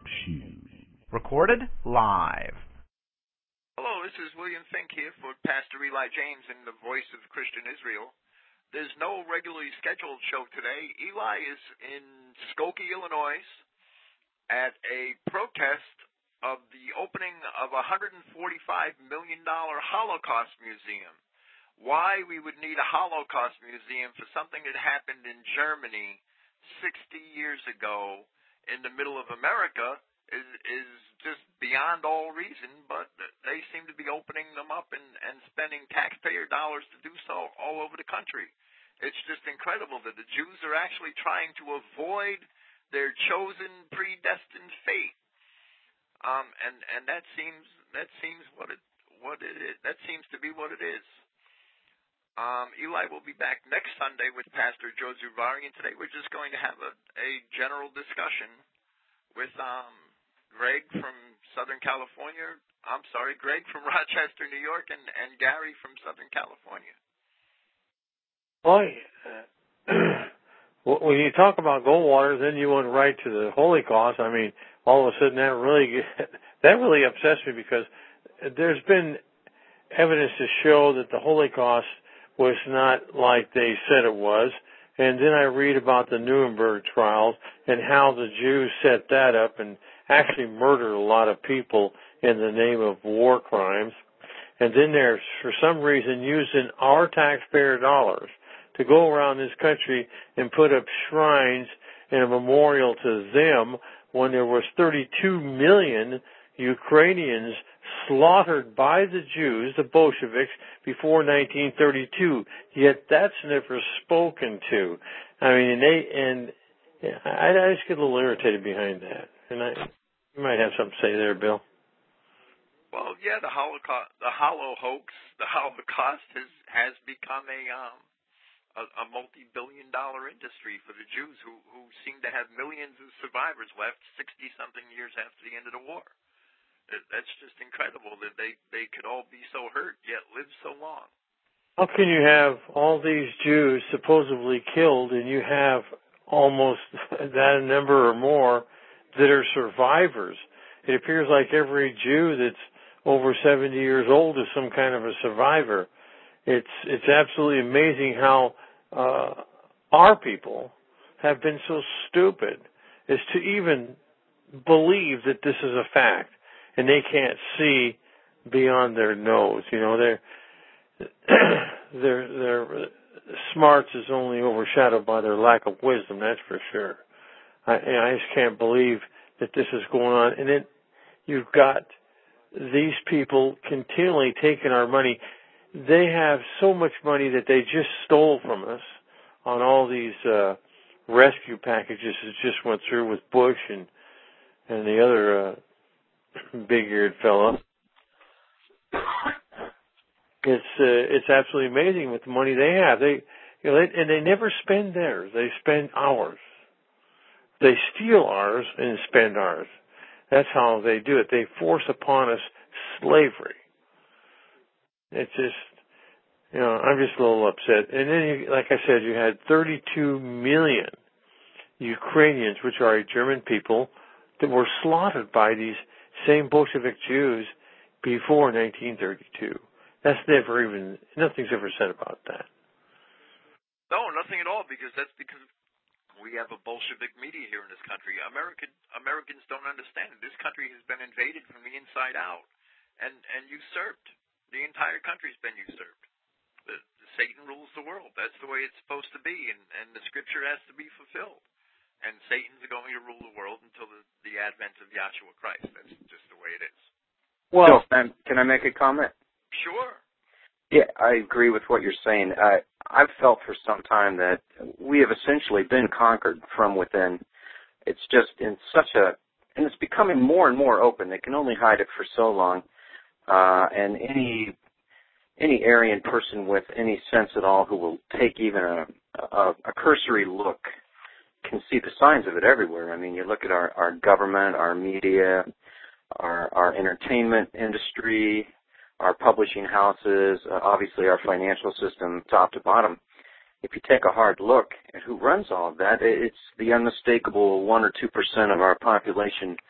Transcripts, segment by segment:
Recorded live. Hello, this is William Fink here for Pastor Eli James and the Voice of Christian Israel. There's no regularly scheduled show today. Eli is in Skokie, Illinois, at a protest of the opening of a $145 million Holocaust Museum. Why we would need a Holocaust Museum for something that happened in Germany 60 years ago in the middle of America is just beyond all reason, but they seem to be opening them up and spending taxpayer dollars to do so all over the country. It's just incredible that the Jews are actually trying to avoid their chosen, predestined fate. And that seems what it is. That seems to be what it is. Eli will be back next Sunday with Pastor Joe Zuvari, and today we're just going to have a general discussion with Greg from Southern California. I'm sorry, Greg from Rochester, New York, and Gary from Southern California. Boy, when you talk about Goldwater, then you went right to the Holocaust. I mean, all of a sudden that really upsets me, because there's been evidence to show that the Holocaust was not like they said it was. And then I read about the Nuremberg trials and how the Jews set that up and actually murdered a lot of people in the name of war crimes. And then they're, for some reason, using our taxpayer dollars to go around this country and put up shrines and a memorial to them when there was 32 million Ukrainians slaughtered by the Jews, the Bolsheviks, before 1932. Yet that's never spoken to. I mean, I just get a little irritated behind that. And you might have something to say there, Bill. Well, yeah, the Holocaust has become a multi-billion-dollar industry for the Jews who seem to have millions of survivors left 60-something years after the end of the war. That's just incredible that they could all be so hurt yet live so long. How can you have all these Jews supposedly killed and you have almost that number or more that are survivors? It appears like every Jew that's over 70 years old is some kind of a survivor. It's absolutely amazing how our people have been so stupid as to even believe that this is a fact, and they can't see beyond their nose. You know, their smarts is only overshadowed by their lack of wisdom. That's for sure. I just can't believe that this is going on. And then you've got these people continually taking our money. They have so much money that they just stole from us on all these rescue packages that just went through with Bush and the other big-eared fella. It's absolutely amazing with the money they have. And they never spend theirs. They spend ours. They steal ours and spend ours. That's how they do it. They force upon us slavery. It's just, I'm just a little upset. And then, like I said, you had 32 million Ukrainians, which are a German people, that were slaughtered by these same Bolshevik Jews before 1932. Nothing's ever said about that. No, nothing at all, because we have a Bolshevik media here in this country. Americans don't understand it. This country has been invaded from the inside out and usurped. The entire country's been usurped. Satan rules the world. That's the way it's supposed to be, and the scripture has to be fulfilled. And Satan's going to rule the world until the advent of Yahshua Christ. That's just the way it is. Well, can I make a comment? Sure. Yeah, I agree with what you're saying. I've felt for some time that we have essentially been conquered from within. It's just and it's becoming more and more open. They can only hide it for so long. And any Aryan person with any sense at all who will take even a cursory look can see the signs of it everywhere. I mean, you look at our government, our media, our entertainment industry, our publishing houses, obviously our financial system, top to bottom. If you take a hard look at who runs all of that, it's the unmistakable 1 or 2% of our population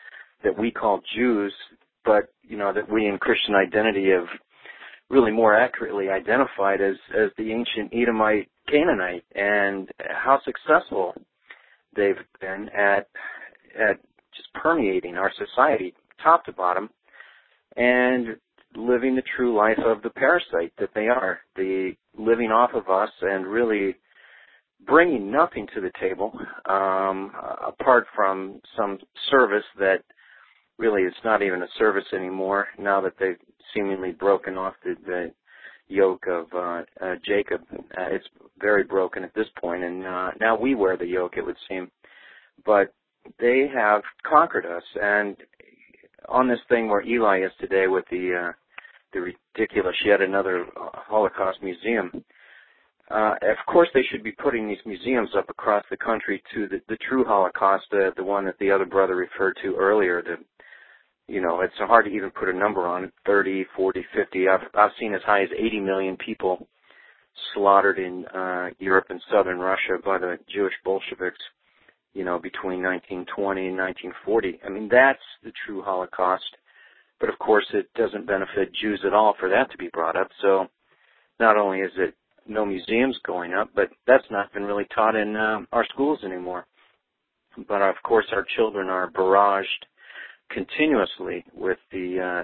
that we call Jews, but, that we in Christian identity have really more accurately identified as the ancient Edomite Canaanite, and how successful they've been at just permeating our society top to bottom and living the true life of the parasite that they are, the living off of us and really bringing nothing to the table apart from some service that really is not even a service anymore now that they've seemingly broken off the yoke of Jacob. It's very broken at this point, and now we wear the yoke, it would seem. But they have conquered us, and on this thing where Eli is today with the ridiculous yet another Holocaust museum, of course they should be putting these museums up across the country to the true Holocaust, the one that the other brother referred to earlier. It's hard to even put a number on it, 30, 40, 50. I've seen as high as 80 million people slaughtered in Europe and southern Russia by the Jewish Bolsheviks, between 1920 and 1940. I mean, that's the true Holocaust. But, of course, it doesn't benefit Jews at all for that to be brought up. So not only is it no museums going up, but that's not been really taught in our schools anymore. But, of course, our children are barraged continuously with the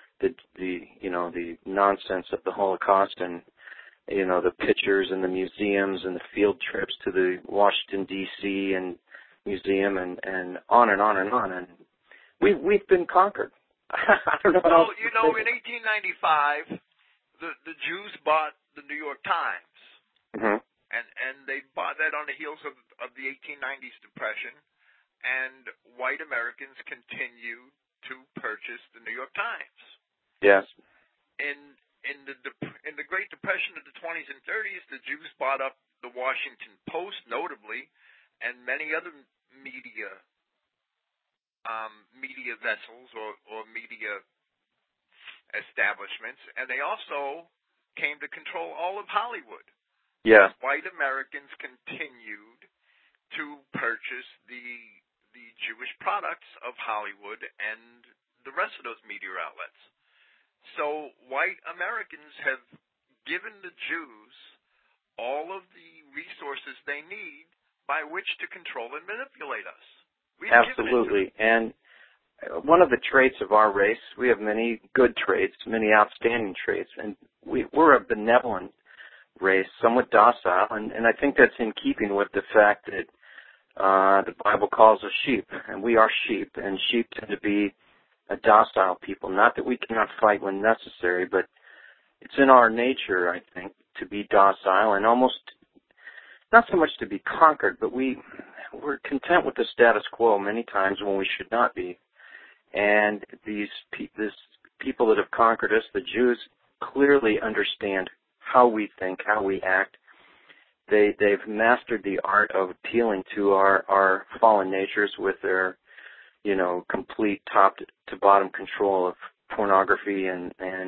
nonsense of the Holocaust and, the pictures and the museums and the field trips to the Washington, D.C. and museum and on and on and on. And we've been conquered. I don't know. Well, in 1895, the Jews bought the New York Times, mm-hmm. and they bought that on the heels of the 1890s Depression, and white Americans continued to purchase the New York Times. Yes. In the Great Depression of the 20s and 30s, the Jews bought up the Washington Post, notably, and many other media vessels or media establishments, and they also came to control all of Hollywood. Yeah. White Americans continued to purchase the Jewish products of Hollywood and the rest of those media outlets. So white Americans have given the Jews all of the resources they need by which to control and manipulate us. Absolutely. And one of the traits of our race, we have many good traits, many outstanding traits, and we're a benevolent race, somewhat docile, and I think that's in keeping with the fact that the Bible calls us sheep, and we are sheep, and sheep tend to be a docile people. Not that we cannot fight when necessary, but it's in our nature, I think, to be docile and almost not so much to be conquered, but we're content with the status quo many times when we should not be. And these people that have conquered us, the Jews, clearly understand how we think, how we act. They've mastered the art of appealing to our fallen natures with their, complete top to bottom control of pornography and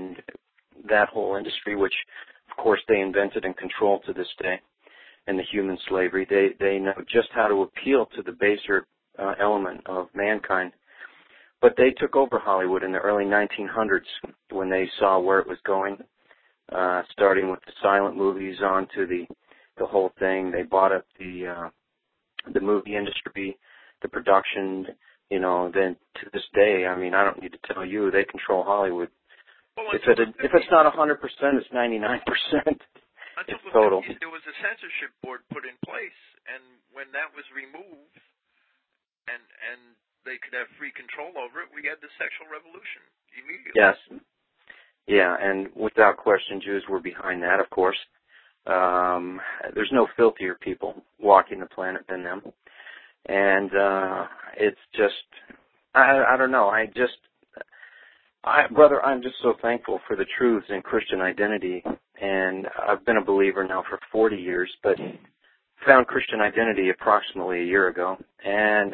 that whole industry, which, of course, they invented and control to this day, and the human slavery. They know just how to appeal to the baser element of mankind. But they took over Hollywood in the early 1900s when they saw where it was going, starting with the silent movies on to the whole thing. They bought up the movie industry, the production, then to this day, I mean, I don't need to tell you, they control Hollywood. Well, if it's not 100%, it's 99%. It's total. There was a censorship board put in place, and when that was removed, and they could have free control over it, we had the sexual revolution immediately. Yes. Yeah, and without question, Jews were behind that, of course. There's no filthier people walking the planet than them. And it's just, I don't know, brother, I'm just so thankful for the truths in Christian identity. And I've been a believer now for 40 years, but found Christian identity approximately a year ago. And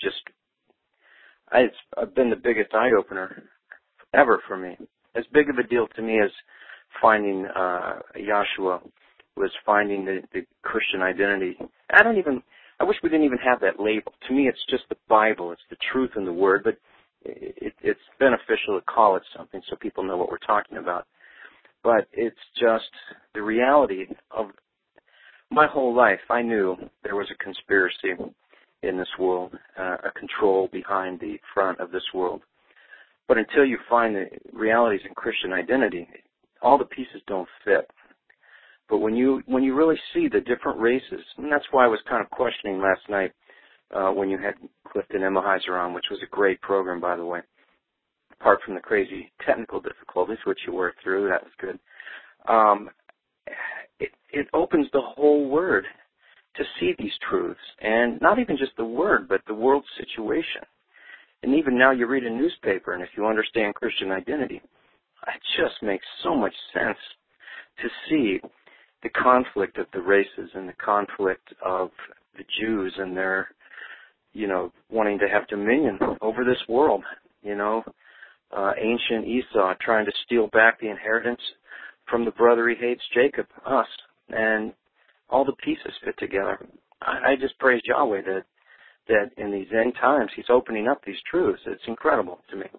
it's been the biggest eye-opener ever for me. As big of a deal to me as finding Yahshua was finding the Christian identity. I wish we didn't even have that label. To me, it's just the Bible. It's the truth and the Word. But it's beneficial to call it something so people know what we're talking about. But it's just the reality of my whole life. I knew there was a conspiracy in this world, a control behind the front of this world. But until you find the realities in Christian identity, all the pieces don't fit. But when you really see the different races, and that's why I was kind of questioning last night when you had Clifton Emahiser on, which was a great program, by the way. Apart from the crazy technical difficulties, which you worked through, that was good. It opens the whole Word to see these truths, and not even just the Word, but the world situation. And even now you read a newspaper, and if you understand Christian identity, it just makes so much sense to see the conflict of the races and the conflict of the Jews and their, wanting to have dominion over this world, ancient Esau trying to steal back the inheritance from the brother he hates, Jacob, us, and all the pieces fit together. I just praise Yahweh that in these end times he's opening up these truths. It's incredible to me.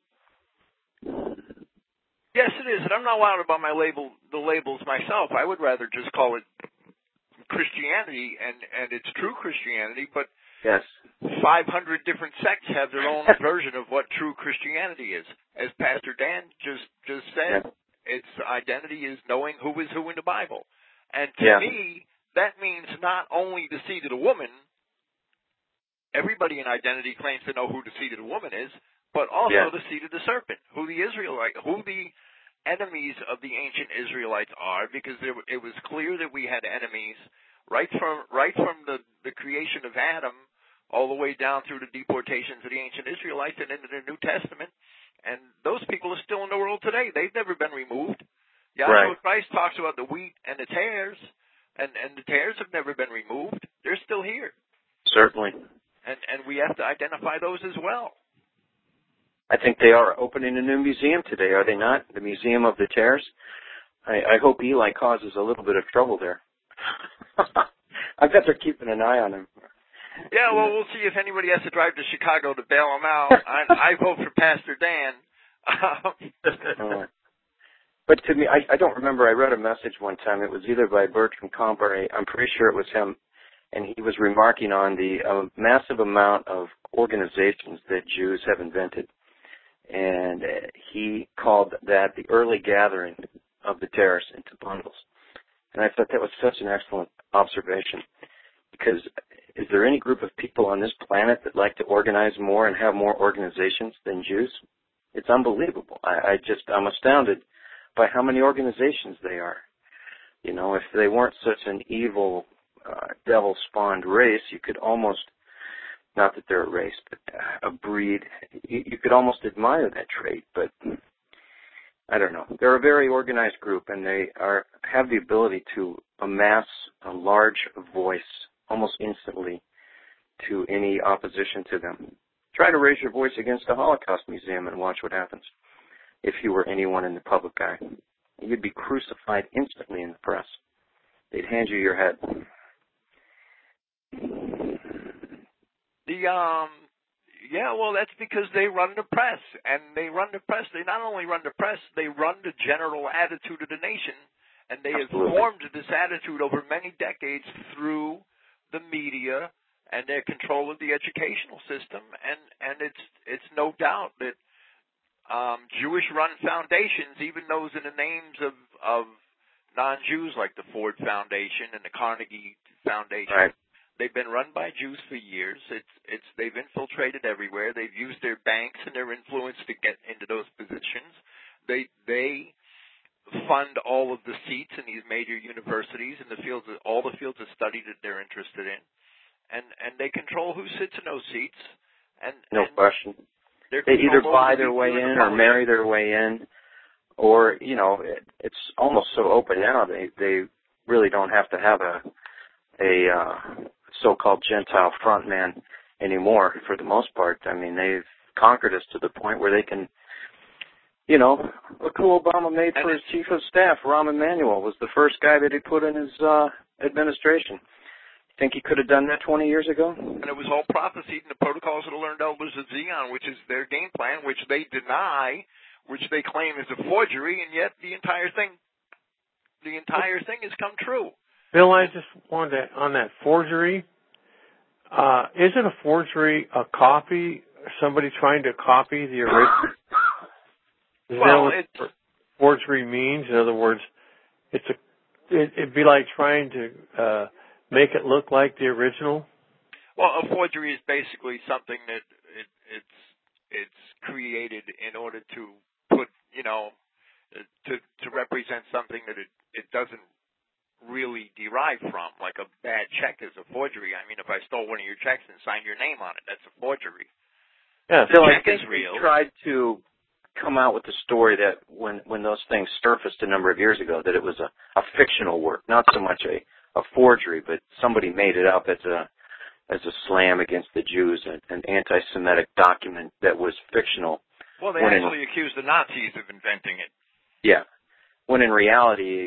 Yes, it is, and I'm not loud about the labels myself. I would rather just call it Christianity, and it's true Christianity, but yes, 500 different sects have their own version of what true Christianity is. As Pastor Dan just said, its identity is knowing who is who in the Bible. And to me, that means not only the seed of the woman. Everybody in identity claims to know who the seed of the woman is, but also the seed of the serpent, who the enemies of the ancient Israelites are, because it was clear that we had enemies right from the creation of Adam all the way down through the deportations of the ancient Israelites and into the New Testament. And those people are still in the world today. They've never been removed. Yahshua Christ talks about the wheat and the tares, and the tares have never been removed. They're still here. Certainly. And we have to identify those as well. I think they are opening a new museum today, are they not? The Museum of the Tares. I hope Eli causes a little bit of trouble there. I bet they're keeping an eye on him. Yeah, well, we'll see if anybody has to drive to Chicago to bail him out. I vote for Pastor Dan. But to me, I don't remember. I read a message one time. It was either by Bertram Comp or I'm pretty sure it was him. And he was remarking on the massive amount of organizations that Jews have invented. And he called that the early gathering of the tares into bundles. And I thought that was such an excellent observation. Because is there any group of people on this planet that like to organize more and have more organizations than Jews? It's unbelievable. I'm astounded by how many organizations they are. If they weren't such an evil, devil-spawned race, you could almost, not that they're a race, but a breed, you could almost admire that trait, but I don't know. They're a very organized group, and they have the ability to amass a large voice almost instantly to any opposition to them. Try to raise your voice against the Holocaust Museum and watch what happens. If you were anyone in the public eye, you'd be crucified instantly in the press. They'd hand you your head. That's because they run the press, and they not only run the press, they run the general attitude of the nation, and they have formed this attitude over many decades through the media and their control of the educational system, and it's no doubt that Jewish-run foundations, even those in the names of non-Jews like the Ford Foundation and the Carnegie Foundation, they've been run by Jews for years. They've infiltrated everywhere. They've used their banks and their influence to get into those positions. They fund all of the seats in these major universities in all the fields of study that they're interested in, and they control who sits in those seats. No question. They either buy their way in or marry their way in, or it's almost so open now. They really don't have to have a so-called Gentile frontman anymore for the most part. I mean, they've conquered us to the point where they can, look who Obama made for his chief of staff. Rahm Emanuel was the first guy that he put in his administration. think he could have done that 20 years ago? And it was all prophesied in the Protocols of the Learned Elders of Zion, which is their game plan, which they deny, which they claim is a forgery, and yet the entire thing has come true. Bill, I just wanted to, on that forgery, isn't a forgery a copy, somebody trying to copy the original? Well, what forgery means? In other words, it'd be like trying to make it look like the original? Well, a forgery is basically something that it's created in order to put, to represent something that it doesn't really derive from, like a bad check is a forgery. I mean, if I stole one of your checks and signed your name on it, that's a forgery. Yeah, Phil, I check think is real. they tried to come out with the story that when those things surfaced a number of years ago, that it was a fictional work, not so much a forgery, but somebody made it up as a slam against the Jews, an anti-Semitic document that was fictional. Well, they actually accused the Nazis of inventing it. Yeah. When in reality,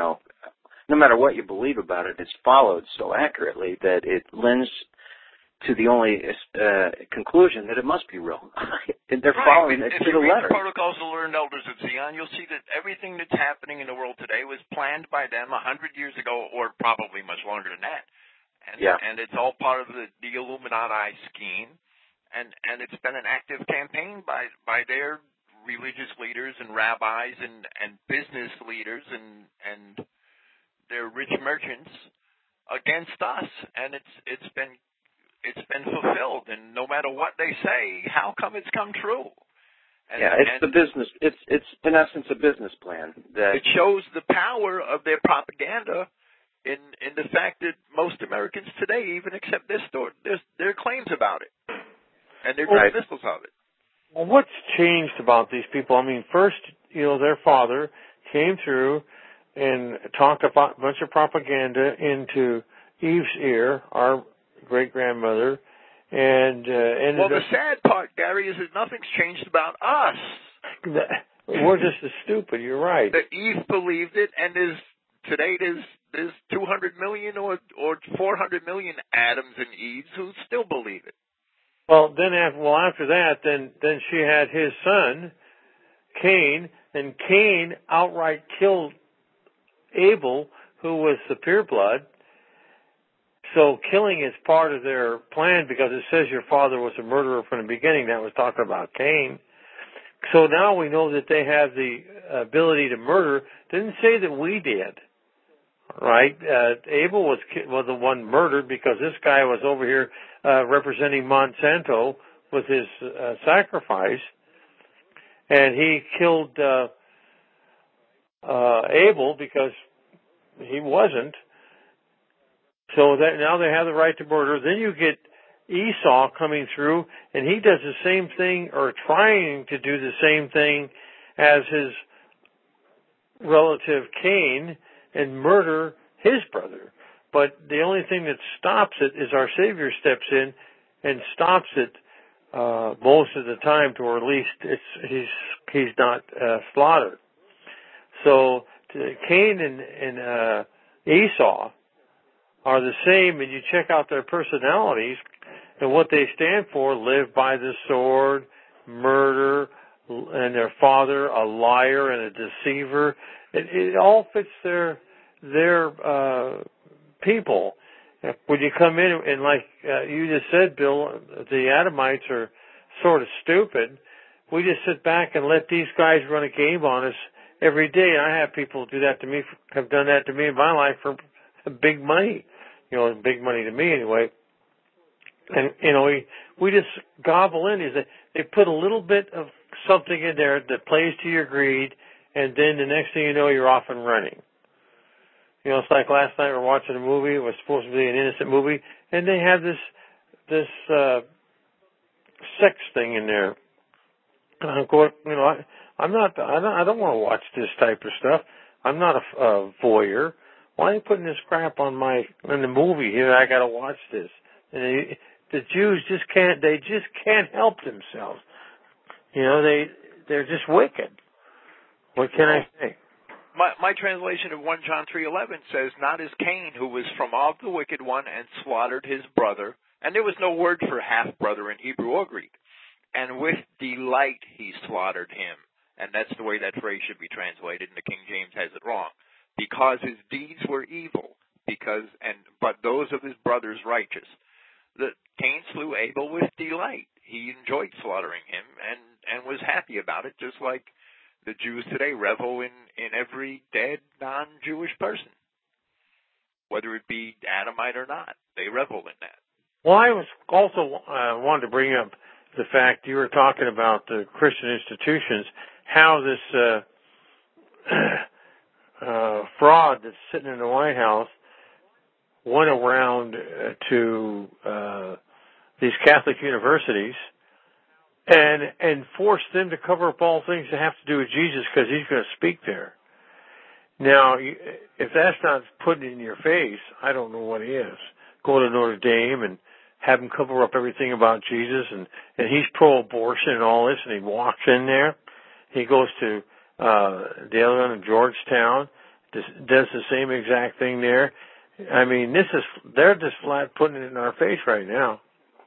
no matter what you believe about it, it's followed so accurately that it lends to the only conclusion that it must be real. And they're following it to the letter. If you read the Protocols of the Learned Elders of Zion, you'll see that everything that's happening in the world today was planned by them 100 years ago, or probably much longer than that. And it's all part of the Illuminati scheme. And it's been an active campaign by their religious leaders and rabbis and business leaders and their rich merchants against us. And it's been fulfilled, and no matter what they say, how come it's come true? It's the business. It's in essence a business plan. That it shows the power of their propaganda in the fact that most Americans today even accept their claims about it and their dismissals of it. Well, what's changed about these people? I mean, first, their father came through and talked about a bunch of propaganda into Eve's ear, our great-grandmother, and the sad part, Gary, is that nothing's changed about us. We're just as stupid. You're right. That Eve believed it, and today there's 200 million or 400 million Adams and Eves who still believe it. Well, after that, then she had his son, Cain, and Cain outright killed Abel, who was the pureblood. So killing is part of their plan because it says your father was a murderer from the beginning. That was talking about Cain. So now we know that they have the ability to murder. Didn't say that we did, right? Abel was the one murdered because this guy was over here representing Monsanto with his sacrifice, and he killed Abel because he wasn't. So that now they have the right to murder. Then you get Esau coming through, and he does the same thing, or trying to do the same thing as his relative Cain, and murder his brother. But the only thing that stops it is our Savior steps in and stops it most of the time, to at least he's not slaughtered. So Cain and Esau are the same, and you check out their personalities and what they stand for: live by the sword, murder, and their father a liar and a deceiver. It all fits their people. When you come in and like you just said, Bill, the Adamites are sort of stupid. We just sit back and let these guys run a game on us every day. I have people do that to me, have done that to me in my life for big money. Big money to me anyway. And, we just gobble in. They put a little bit of something in there that plays to your greed, and then the next thing you know, you're off and running. It's like last night we're watching a movie. It was supposed to be an innocent movie, and they have this sex thing in there. And I'm going, I don't want to watch this type of stuff. I'm not a voyeur. Why are you putting this crap in the movie here? I got to watch this. And the Jews just can't help themselves. They're just wicked. What can I say? My translation of 1 John 3:11 says, "Not as Cain, who was from of the wicked one and slaughtered his brother." And there was no word for half-brother in Hebrew or Greek. "And with delight he slaughtered him." And that's the way that phrase should be translated, and the King James has it wrong. "Because his deeds were evil, but those of his brothers righteous." Cain slew Abel with delight. He enjoyed slaughtering him and was happy about it, just like the Jews today revel in every dead non-Jewish person, whether it be Adamite or not. They revel in that. Well, I was also wanted to bring up the fact you were talking about the Christian institutions, how this fraud that's sitting in the White House went around to these Catholic universities and forced them to cover up all things that have to do with Jesus because he's going to speak there. Now, if that's not putting it in your face, I don't know what is. Go to Notre Dame and have him cover up everything about Jesus, and he's pro-abortion and all this, and he walks in there. He goes to the other one in Georgetown, does the same exact thing there. I mean, they're just flat putting it in our face right now.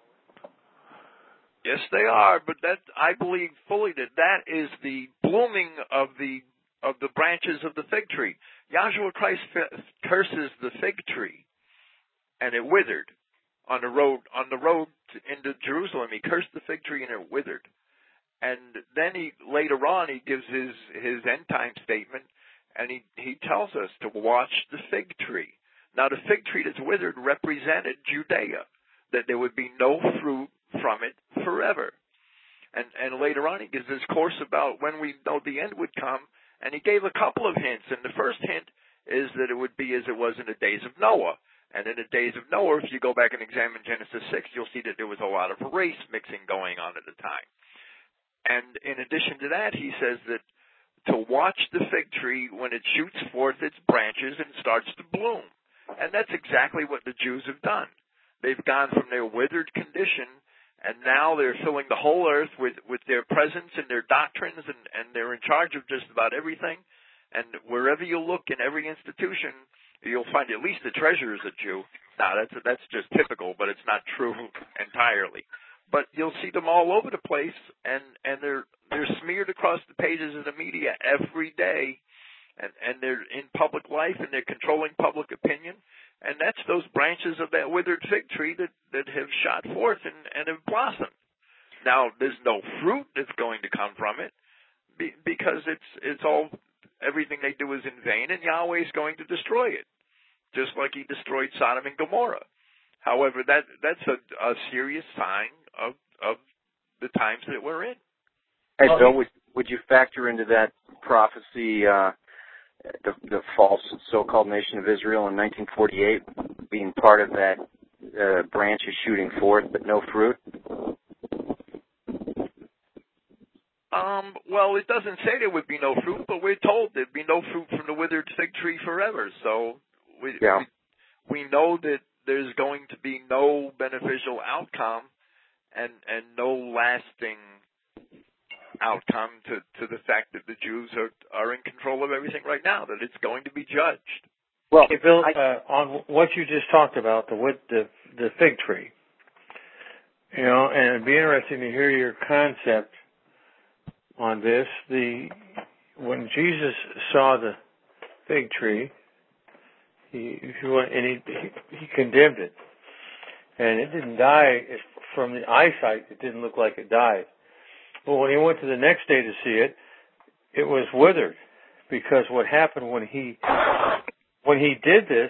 Yes, they are, but I believe fully that is the blooming of the branches of the fig tree. Yahshua Christ curses the fig tree, and it withered on the road into Jerusalem. He cursed the fig tree, and it withered. And then later on he gives his end time statement, and he tells us to watch the fig tree. Now, the fig tree that's withered represented Judea, that there would be no fruit from it forever. And later on, he gives this course about when we know the end would come, and he gave a couple of hints. And the first hint is that it would be as it was in the days of Noah. And in the days of Noah, if you go back and examine Genesis 6, you'll see that there was a lot of race mixing going on at the time. And in addition to that, he says that to watch the fig tree when it shoots forth its branches and starts to bloom. And that's exactly what the Jews have done. They've gone from their withered condition, and now they're filling the whole earth with their presence and their doctrines, and they're in charge of just about everything. And wherever you look in every institution, you'll find at least the treasurer is a Jew. Now, that's just typical, but it's not true entirely. But you'll see them all over the place, and they're smeared across the pages of the media every day. And they're in public life, and they're controlling public opinion. And that's those branches of that withered fig tree that have shot forth and have blossomed. Now, there's no fruit that's going to come from it because it's all, everything they do is in vain, and Yahweh is going to destroy it, just like he destroyed Sodom and Gomorrah. However, that's a serious sign of the times that we're in. Hey, Bill, would you factor into that prophecy the false so-called nation of Israel in 1948 being part of that branch is shooting forth but no fruit? Well, it doesn't say there would be no fruit, but we're told there'd be no fruit from the withered fig tree forever. So we know that there's going to be no beneficial outcome and no lasting outcome to the fact that the Jews are in control of everything right now, that it's going to be judged. Well, hey, Bill, on what you just talked about, the fig tree, and it'd be interesting to hear your concept on this. When Jesus saw the fig tree, he condemned it, and it didn't die. From the eyesight, it didn't look like it died. But when he went to the next day to see it, it was withered, because what happened when he did this,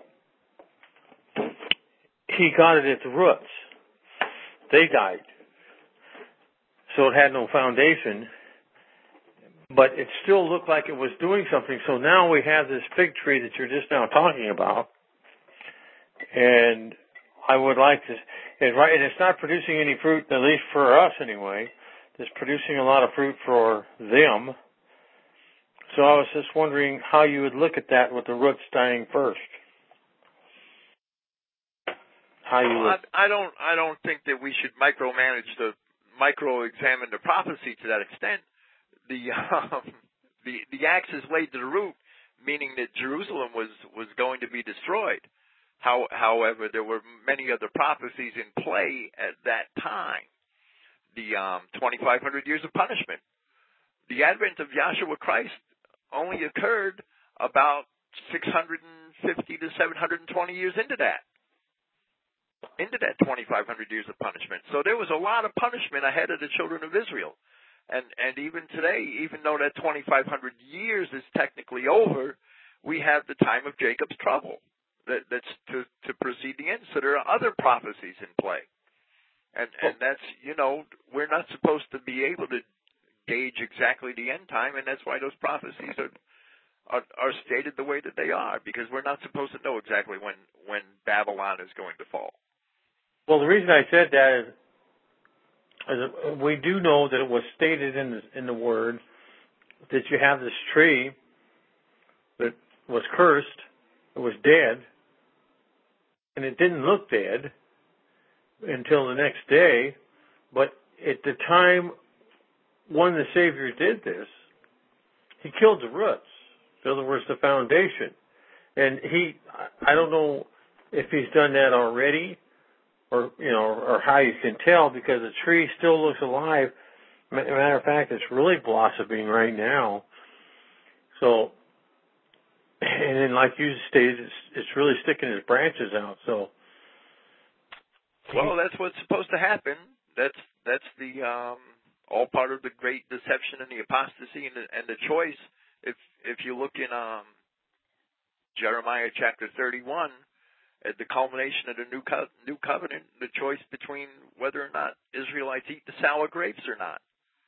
he got it at the roots. They died. So it had no foundation, but it still looked like it was doing something. So now we have this fig tree that you're just now talking about, and I would like to, and it's not producing any fruit, at least for us anyway. It's producing a lot of fruit for them. So I was just wondering how you would look at that with the roots dying first. How you would... I don't think that we should micro-examine the prophecy to that extent. The axe is laid to the root, meaning that Jerusalem was going to be destroyed. However, there were many other prophecies in play at that time. The 2,500 years of punishment. The advent of Yahshua Christ only occurred about 650 to 720 years into that 2,500 years of punishment. So there was a lot of punishment ahead of the children of Israel. And even today, even though that 2,500 years is technically over, we have the time of Jacob's trouble that's to precede the end. So there are other prophecies in play. And that's, we're not supposed to be able to gauge exactly the end time, and that's why those prophecies are stated the way that they are, because we're not supposed to know exactly when Babylon is going to fall. Well, the reason I said that is we do know that it was stated in the Word that you have this tree that was cursed, it was dead, and it didn't look dead until the next day. But at the time when the Savior did this, he killed the roots. In other words, the foundation. And I don't know if he's done that already, or how you can tell, because the tree still looks alive. Matter of fact, it's really blossoming right now. So, and then like you stated, it's really sticking its branches out. So, well, that's what's supposed to happen. That's the all part of the great deception and the apostasy and the choice. If you look in Jeremiah chapter 31. At the culmination of the new covenant, the choice between whether or not Israelites eat the sour grapes or not.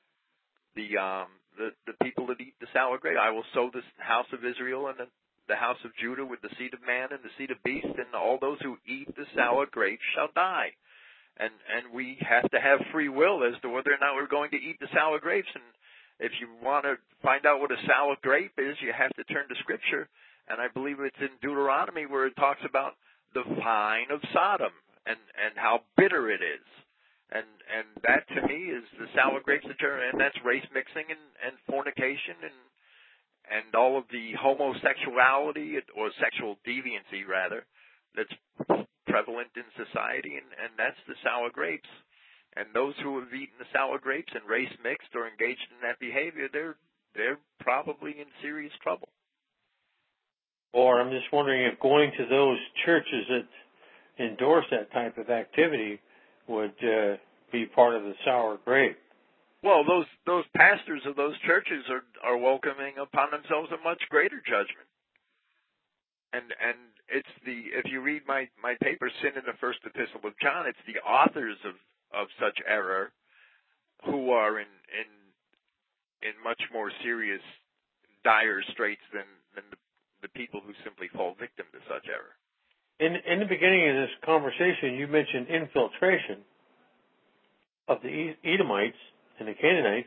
The people that eat the sour grape, I will sow this house of Israel and the house of Judah with the seed of man and the seed of beast, and all those who eat the sour grapes shall die. And we have to have free will as to whether or not we're going to eat the sour grapes. And if you want to find out what a sour grape is, you have to turn to Scripture. And I believe it's in Deuteronomy where it talks about the vine of Sodom and how bitter it is. And that to me is the sour grapes and that's race mixing and fornication and all of the homosexuality or sexual deviancy rather that's prevalent in society, and that's the sour grapes. And those who have eaten the sour grapes and race mixed or engaged in that behavior, they're probably in serious trouble. Or I'm just wondering if going to those churches that endorse that type of activity would be part of the sour grape. Well, those pastors of those churches are welcoming upon themselves a much greater judgment. And it's if you read my paper, Sin in the First Epistle of John, it's the authors of such error who are in much more serious, dire straits than the people who simply fall victim to such error. In the beginning of this conversation, you mentioned infiltration of the Edomites and the Canaanites,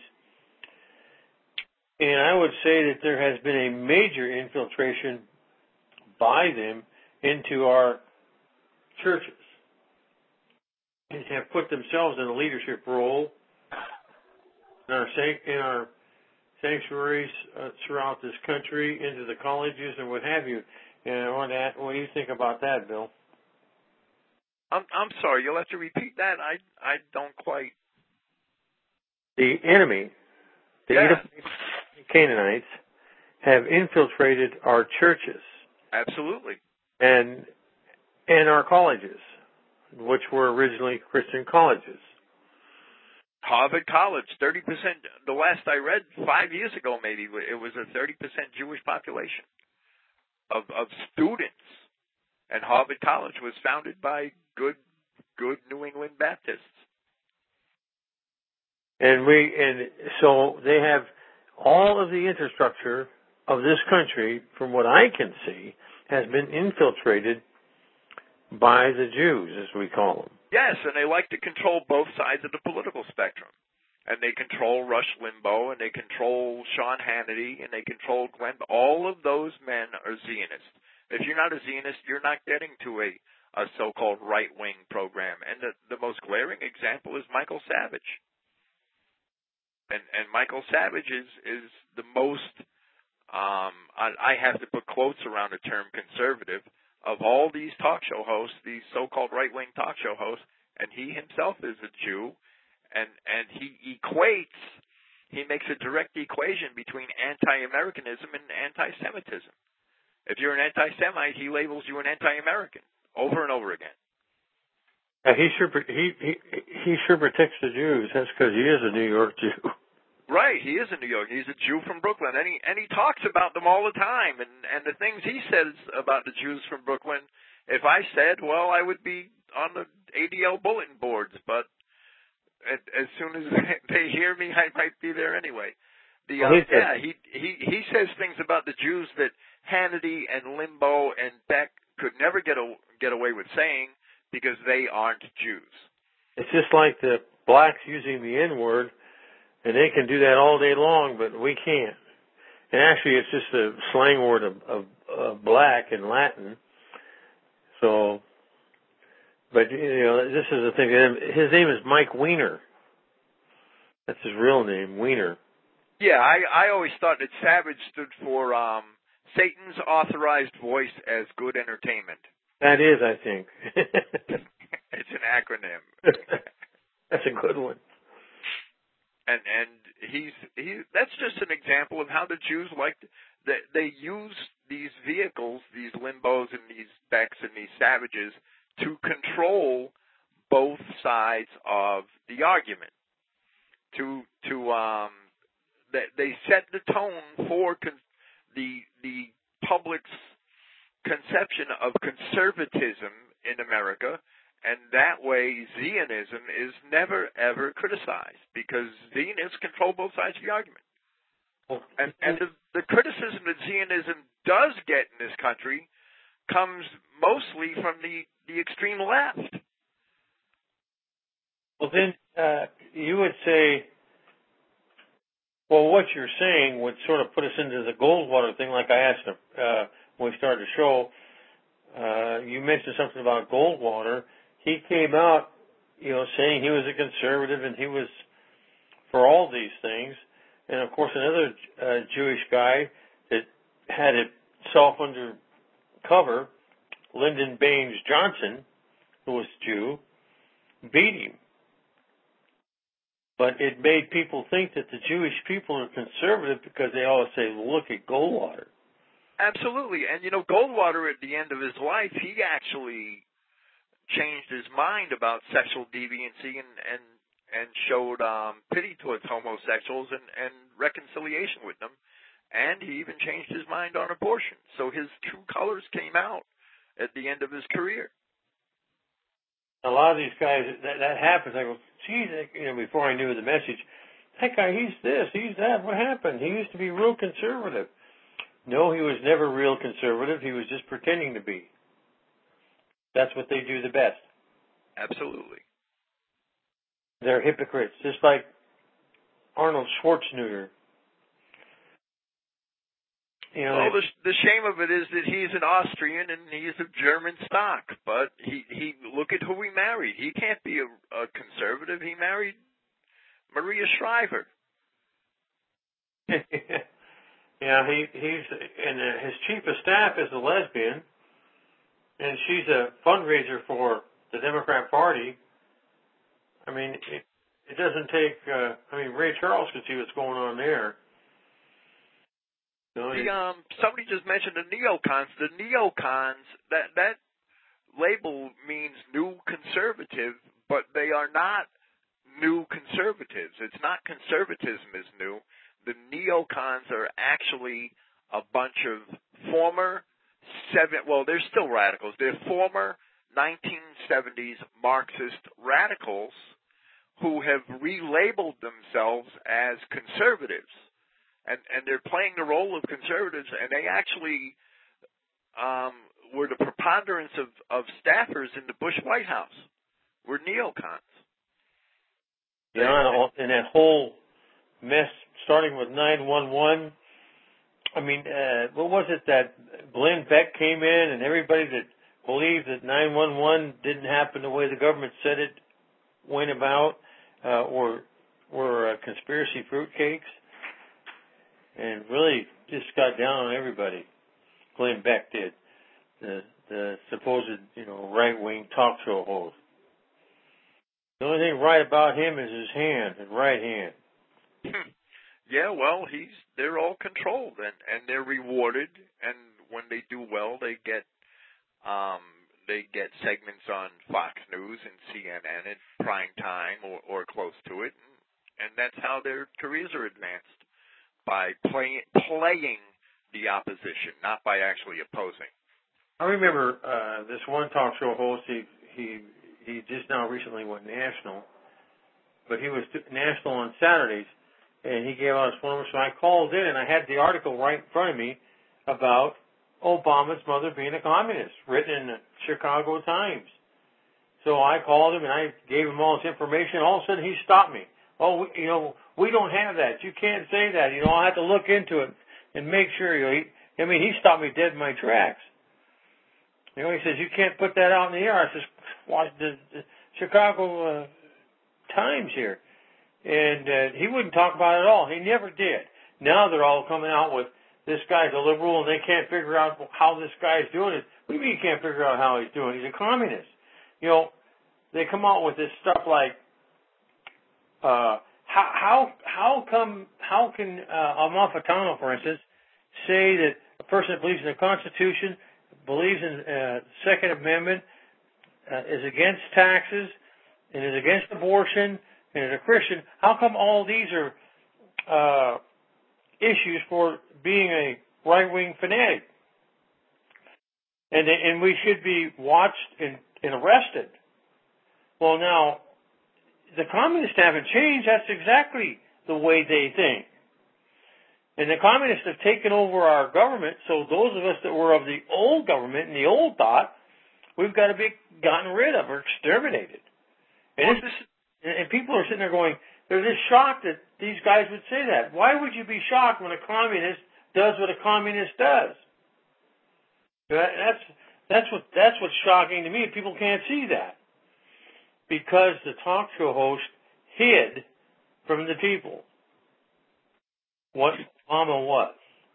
and I would say that there has been a major infiltration by them into our churches and have put themselves in a leadership role in our sanctuaries throughout this country, into the colleges and what have you. And on that, what do you think about that, Bill? I'm sorry, you'll have to repeat that. I don't quite. The enemy, the Canaanites, have infiltrated our churches. Absolutely. And our colleges, which were originally Christian colleges. Harvard College, 30%. The last I read 5 years ago, maybe, it was a 30% Jewish population of students. And Harvard College was founded by good New England Baptists. And so they have all of the infrastructure of this country, from what I can see, has been infiltrated by the Jews, as we call them. Yes, and they like to control both sides of the political spectrum. And they control Rush Limbaugh, and they control Sean Hannity, and they control Glenn. All of those men are Zionists. If you're not a Zionist, you're not getting to a so-called right-wing program. And the most glaring example is Michael Savage. And Michael Savage is the most I have to put quotes around the term conservative, of all these talk show hosts, these so-called right-wing talk show hosts, and he himself is a Jew, and he makes a direct equation between anti-Americanism and anti-Semitism. If you're an anti-Semite, he labels you an anti-American over and over again. He sure protects the Jews. That's because he is a New York Jew. Right, he is in New York. He's a Jew from Brooklyn, and he talks about them all the time. And the things he says about the Jews from Brooklyn, if I said, well, I would be on the ADL bulletin boards. But as soon as they hear me, I might be there anyway. He says things about the Jews that Hannity and Limbaugh and Beck could never get away with saying because they aren't Jews. It's just like the blacks using the N-word. And they can do that all day long, but we can't. And actually, it's just a slang word of black in Latin. So, but, this is the thing. His name is Mike Weiner. That's his real name, Weiner. Yeah, I always thought that Savage stood for Satan's authorized voice as good entertainment. That is, I think. It's an acronym. That's a good one. And that's just an example of how the Jews they use these vehicles, these Limbaughs and these Becks and these Savages, to control both sides of the argument. They set the tone for the public's conception of conservatism in America. And that way, Zionism is never, ever criticized because Zionists control both sides of the argument. And the criticism that Zionism does get in this country comes mostly from the extreme left. Well, then you would say, well, what you're saying would sort of put us into the Goldwater thing, like I asked him when we started the show. You mentioned something about Goldwater. He came out, saying he was a conservative and he was for all these things. And, of course, another Jewish guy that had himself under cover, Lyndon Baines Johnson, who was Jew, beat him. But it made people think that the Jewish people are conservative because they always say, look at Goldwater. Absolutely. And, Goldwater, at the end of his life, he actually changed his mind about sexual deviancy and showed pity towards homosexuals and reconciliation with them. And he even changed his mind on abortion. So his true colors came out at the end of his career. A lot of these guys, that happens. I go, geez, before I knew the message, that guy, he's this, he's that. What happened? He used to be real conservative. No, he was never real conservative. He was just pretending to be. That's what they do the best. Absolutely. They're hypocrites, just like Arnold Schwarzenegger. Well, the shame of it is that he's an Austrian and he's of German stock. But he look at who he married. He can't be a conservative. He married Maria Shriver. Yeah, he's and his chief of staff is a lesbian. And she's a fundraiser for the Democrat Party. I mean, it doesn't take, Ray Charles could see what's going on there. Somebody just mentioned the neocons. The neocons, that label means new conservative, but they are not new conservatives. It's not conservatism is new. The neocons are actually a bunch of they're still radicals. They're former 1970s Marxist radicals who have relabeled themselves as conservatives. And they're playing the role of conservatives, and they actually were the preponderance of staffers in the Bush White House. Were neocons. Yeah, and that whole mess starting with 9/11. What was it that Glenn Beck came in and everybody that believed that 9/11 didn't happen the way the government said it went about were conspiracy fruitcakes? and really just got down on everybody. Glenn Beck did, the supposed, right-wing talk show host. The only thing right about him is his right hand. Yeah, well, they're all controlled and they're rewarded, and when they do well, they get segments on Fox News and CNN at prime time or close to it, and that's how their careers are advanced, by playing the opposition, not by actually opposing. I remember this one talk show host. He just now recently went national, but he was national on Saturdays, and he gave out his phone number. So I called in, and I had the article right in front of me about Obama's mother being a communist, written in the Chicago Times. So I called him, and I gave him all this information. All of a sudden, he stopped me. Oh, we don't have that. You can't say that. I'll have to look into it and make sure. He stopped me dead in my tracks. He says, you can't put that out in the air. I says, watch the Chicago Times here. And he wouldn't talk about it at all. He never did. Now they're all coming out with, this guy's a liberal, and they can't figure out how this guy's doing it. What do you mean you can't figure out how he's doing it? He's a communist. They come out with this stuff like, how can Amalfitano, for instance, say that a person that believes in the Constitution, believes in Second Amendment, is against taxes, and is against abortion, and is a Christian? How come all these are issues for being a right-wing fanatic? And we should be watched and arrested. Well, now, the communists haven't changed. That's exactly the way they think. And the communists have taken over our government, so those of us that were of the old government and the old thought, we've got to be gotten rid of or exterminated. And people are sitting there going, they're just shocked that these guys would say that. Why would you be shocked when a communist does what a communist does? That's what's shocking to me. People can't see that. Because the talk show host hid from the people what Obama was.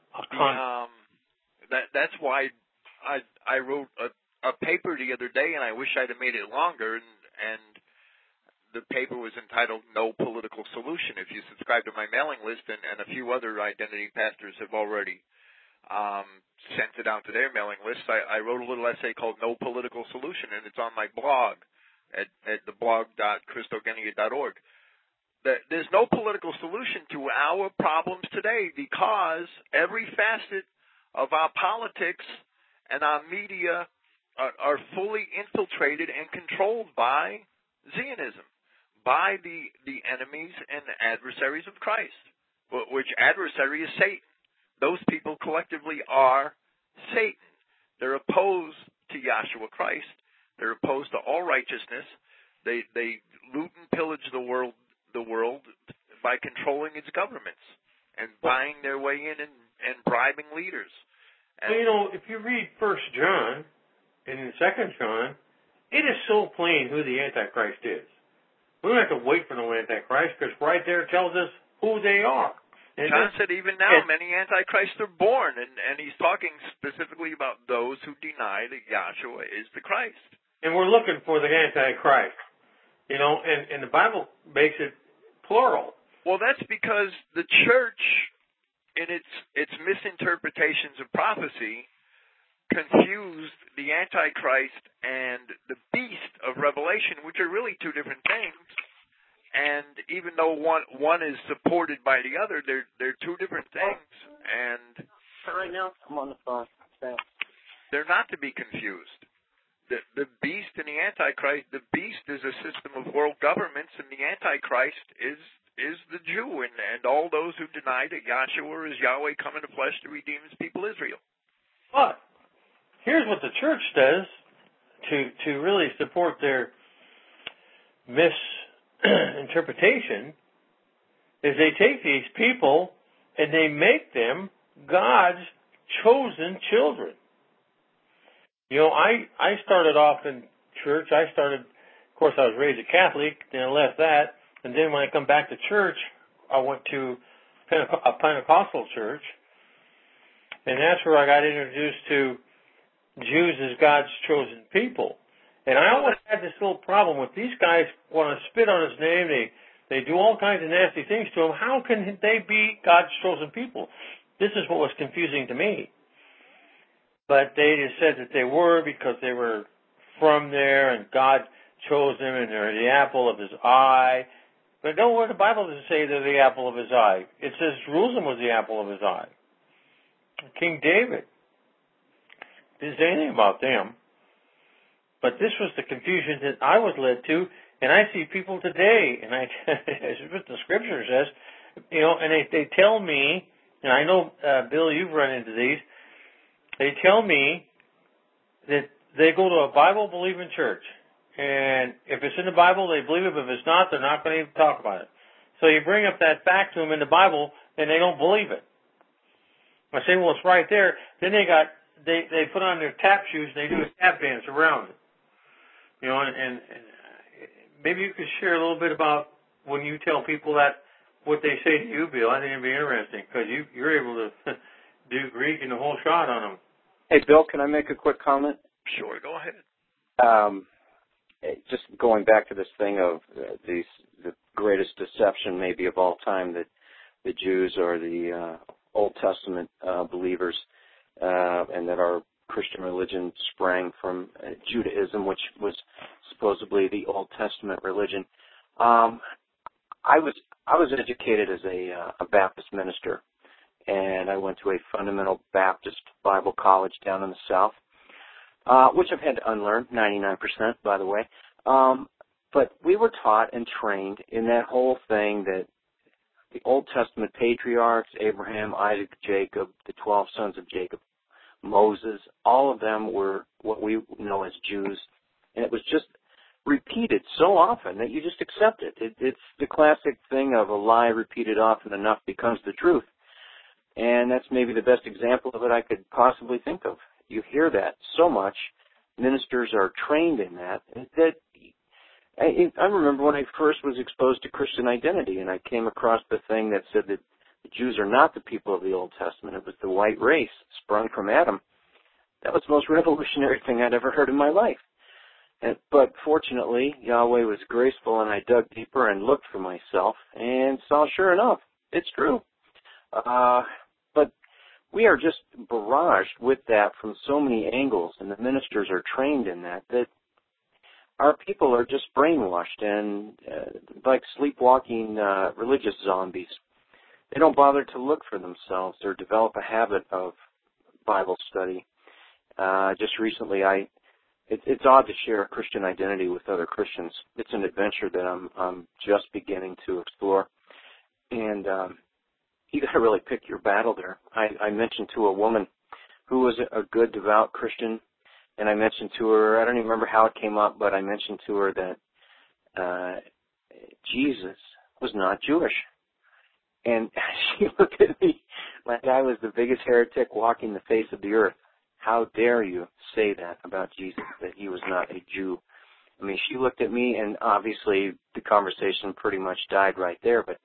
That's why I wrote a paper the other day, and I wish I'd have made it longer, and the paper was entitled No Political Solution. If you subscribe to my mailing list, and a few other identity pastors have already sent it out to their mailing list, I wrote a little essay called No Political Solution, and it's on my blog at the blog.christogenia.org. There's no political solution to our problems today because every facet of our politics and our media are fully infiltrated and controlled by Zionism, by the enemies and adversaries of Christ, which adversary is Satan. Those people collectively are Satan. They're opposed to Yahshua Christ. They're opposed to all righteousness. They loot and pillage the world by controlling its governments and buying their way in and bribing leaders. And, if you read 1 John and 2 John, it is so plain who the Antichrist is. We don't have to wait for no Antichrist because right there it tells us who they are. And John said even now many Antichrists are born, and he's talking specifically about those who deny that Yahshua is the Christ. And we're looking for the Antichrist, and the Bible makes it plural. Well, that's because the church, in its misinterpretations of prophecy, confused the Antichrist and the beast of Revelation, which are really two different things. And even though one is supported by the other, they're two different things. And right now I'm on the phone. They're not to be confused. The beast and the Antichrist, the beast is a system of world governments, and the Antichrist is the Jew and all those who deny that Yahshua is Yahweh come in the flesh to redeem his people Israel. But here's what the church does to really support their misinterpretation is they take these people and they make them God's chosen children. I started off in church. Of course, I was raised a Catholic, then I left that. And then when I come back to church, I went to a Pentecostal church, and that's where I got introduced to Jews as God's chosen people. And I always had this little problem with these guys want to spit on his name. They do all kinds of nasty things to him. How can they be God's chosen people? This is what was confusing to me. But they just said that they were because they were from there and God chose them and they're the apple of his eye. But nowhere the Bible doesn't say they're the apple of his eye. It says Jerusalem was the apple of his eye. King David didn't say anything about them. But this was the confusion that I was led to, and I see people today, and as what the Scripture says, and they tell me, and I know, Bill, you've run into these, they tell me that they go to a Bible-believing church, and if it's in the Bible, they believe it, but if it's not, they're not going to even talk about it. So you bring up that fact to them in the Bible, and they don't believe it. I say, well, it's right there. Then they put on their tap shoes, and they do a tap dance around it. And maybe you could share a little bit about when you tell people that, what they say to you, Bill. I think it'd be interesting because you're able to do Greek and the whole shot on them. Hey, Bill, can I make a quick comment? Sure, go ahead. Just going back to this thing of the greatest deception maybe of all time, that the Jews are the Old Testament believers, and that our Christian religion sprang from Judaism, which was supposedly the Old Testament religion. I was educated as a Baptist minister, and I went to a fundamental Baptist Bible college down in the South, which I've had to unlearn, 99%, by the way. But we were taught and trained in that whole thing that the Old Testament patriarchs, Abraham, Isaac, Jacob, the 12 sons of Jacob, Moses, all of them were what we know as Jews. And it was just repeated so often that you just accept it. It's the classic thing of a lie repeated often enough becomes the truth. And that's maybe the best example of it I could possibly think of. You hear that so much. Ministers are trained in that. I remember when I first was exposed to Christian identity, and I came across the thing that said that the Jews are not the people of the Old Testament. It was the white race sprung from Adam. That was the most revolutionary thing I'd ever heard in my life. But fortunately, Yahweh was graceful, and I dug deeper and looked for myself and saw, sure enough, it's true. But we are just barraged with that from so many angles, and the ministers are trained in that our people are just brainwashed and like sleepwalking religious zombies. They don't bother to look for themselves or develop a habit of Bible study. Just recently, it's odd to share a Christian identity with other Christians. It's an adventure that I'm just beginning to explore. And you got to really pick your battle there. I mentioned to a woman who was a good, devout Christian, and I mentioned to her, I don't even remember how it came up, but I mentioned to her that Jesus was not Jewish. And she looked at me like I was the biggest heretic walking the face of the earth. How dare you say that about Jesus, that he was not a Jew? I mean, she looked at me, and obviously the conversation pretty much died right there, but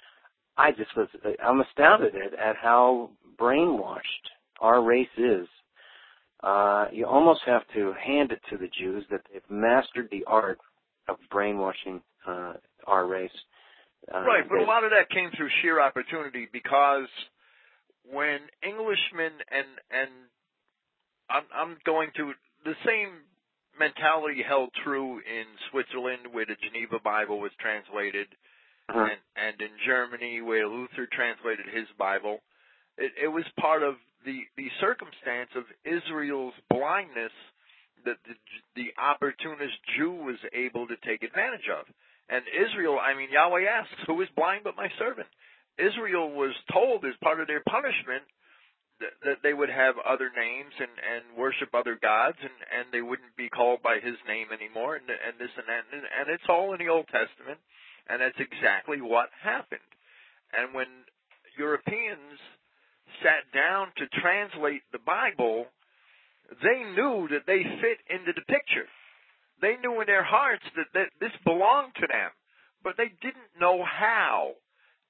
I'm astounded at how brainwashed our race is. You almost have to hand it to the Jews that they've mastered the art of brainwashing our race. Right, but a lot of that came through sheer opportunity, because when Englishmen and I'm going to the same mentality held true in Switzerland, where the Geneva Bible was translated, and in Germany, where Luther translated his Bible. It was part of the circumstance of Israel's blindness that the opportunist Jew was able to take advantage of. And Israel, Yahweh asks, who is blind but my servant? Israel was told as part of their punishment that they would have other names and worship other gods, and they wouldn't be called by his name anymore, and this and that. And it's all in the Old Testament, and that's exactly what happened. And when Europeans sat down to translate the Bible, they knew that they fit into the picture. They knew in their hearts that this belonged to them, but they didn't know how.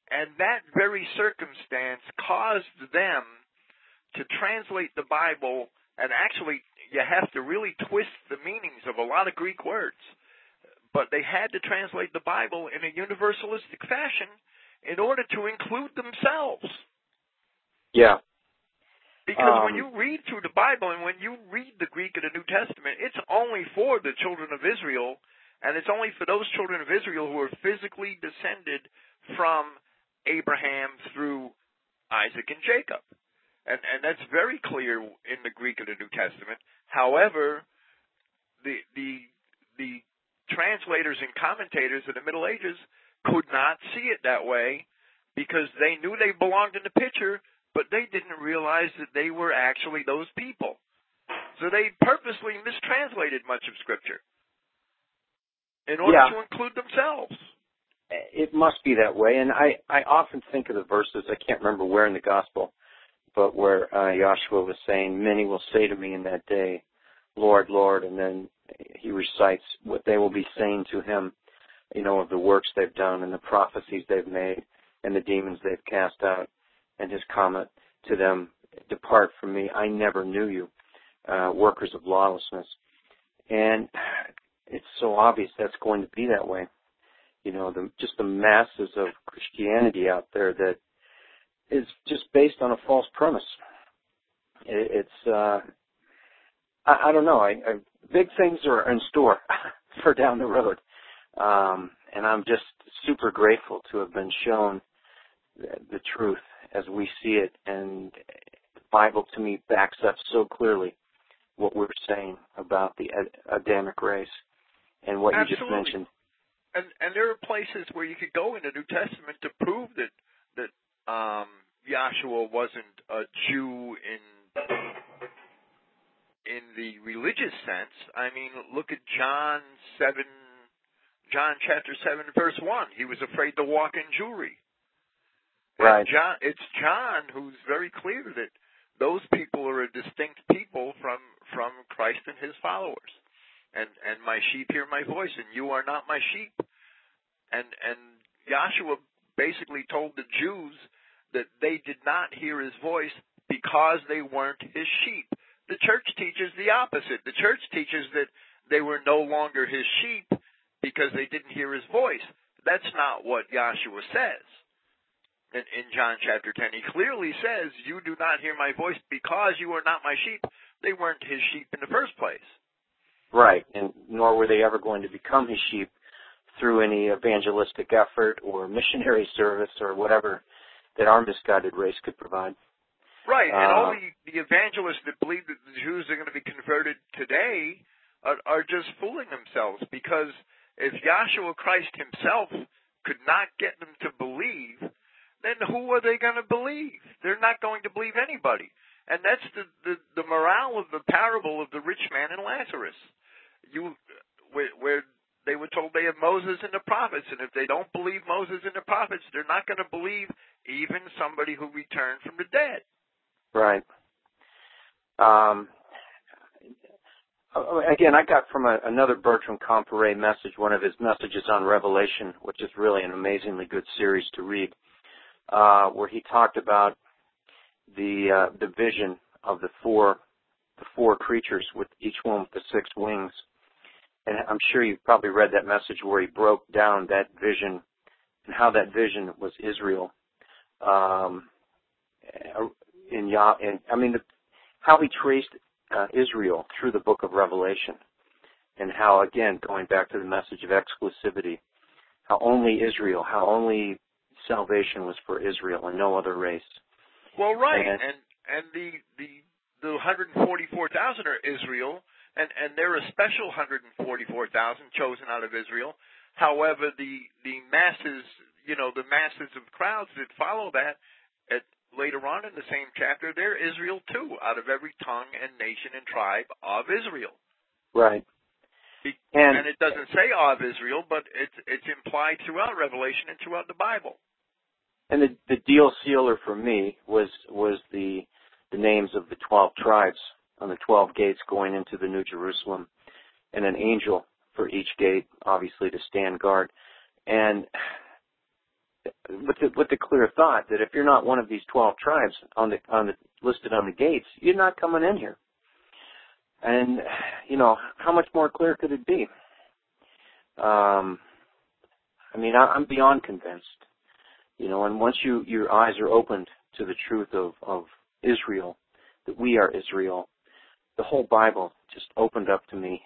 And that very circumstance caused them to translate the Bible, and actually you have to really twist the meanings of a lot of Greek words. But they had to translate the Bible in a universalistic fashion in order to include themselves. Yeah. Because when you read through the Bible and when you read the Greek of the New Testament, it's only for the children of Israel, and it's only for those children of Israel who are physically descended from Abraham through Isaac and Jacob. And that's very clear in the Greek of the New Testament. However, the translators and commentators of the Middle Ages could not see it that way because they knew they belonged in the picture, but they didn't realize that they were actually those people. So they purposely mistranslated much of Scripture in order to include themselves. It must be that way. And I often think of the verses, I can't remember where in the Gospel, but where Yahshua was saying, many will say to me in that day, Lord, Lord, and then he recites what they will be saying to him, of the works they've done and the prophecies they've made and the demons they've cast out. And his comment to them, depart from me, I never knew you, workers of lawlessness. And it's so obvious that's going to be that way. Just the masses of Christianity out there that is just based on a false premise. I don't know. Big things are in store for down the road. And I'm just super grateful to have been shown the truth as we see it. And the Bible, to me, backs up so clearly what we're saying about the Adamic race and what you just mentioned. And there are places where you could go in the New Testament to prove that Yahshua wasn't a Jew in the religious sense. I mean, look at John chapter 7, verse 1. He was afraid to walk in Jewry. Right. It's John who's very clear that those people are a distinct people from Christ and his followers. And my sheep hear my voice, and you are not my sheep. And Yahshua basically told the Jews that they did not hear his voice because they weren't his sheep. The church teaches the opposite. The church teaches that they were no longer his sheep because they didn't hear his voice. That's not what Yahshua says. In John chapter 10, he clearly says, you do not hear my voice because you are not my sheep. They weren't his sheep in the first place. Right, and nor were they ever going to become his sheep through any evangelistic effort or missionary service or whatever that our misguided race could provide. Right, and all the evangelists that believe that the Jews are going to be converted today are just fooling themselves, because if Yahshua Christ himself could not get them to believe, then who are they going to believe? They're not going to believe anybody. And that's the morale of the parable of the rich man and Lazarus. Where they were told they have Moses and the prophets, and if they don't believe Moses and the prophets, they're not going to believe even somebody who returned from the dead. Right. Again, I got from another Bertram Comparet message, one of his messages on Revelation, which is really an amazingly good series to read, where he talked about the vision of the four creatures, with each one with the 6 wings. And I'm sure you've probably read that message where he broke down that vision and how that vision was Israel. How he traced Israel through the book of Revelation, and how, again, going back to the message of exclusivity, how only salvation was for Israel and no other race. Well, right, and the 144,000 are Israel, and they're a special 144,000 chosen out of Israel. However, the masses, the masses of crowds that follow that, later on in the same chapter, they're Israel too, out of every tongue and nation and tribe of Israel. Right. And it doesn't say of Israel, but it's implied throughout Revelation and throughout the Bible. And the deal sealer for me was the names of the 12 tribes on the 12 gates going into the New Jerusalem, and an angel for each gate, obviously, to stand guard. And with the clear thought that if you're not one of these 12 tribes listed on the gates, you're not coming in here. And how much more clear could it be? I'm beyond convinced. And once your eyes are opened to the truth of Israel, that we are Israel, the whole Bible just opened up to me.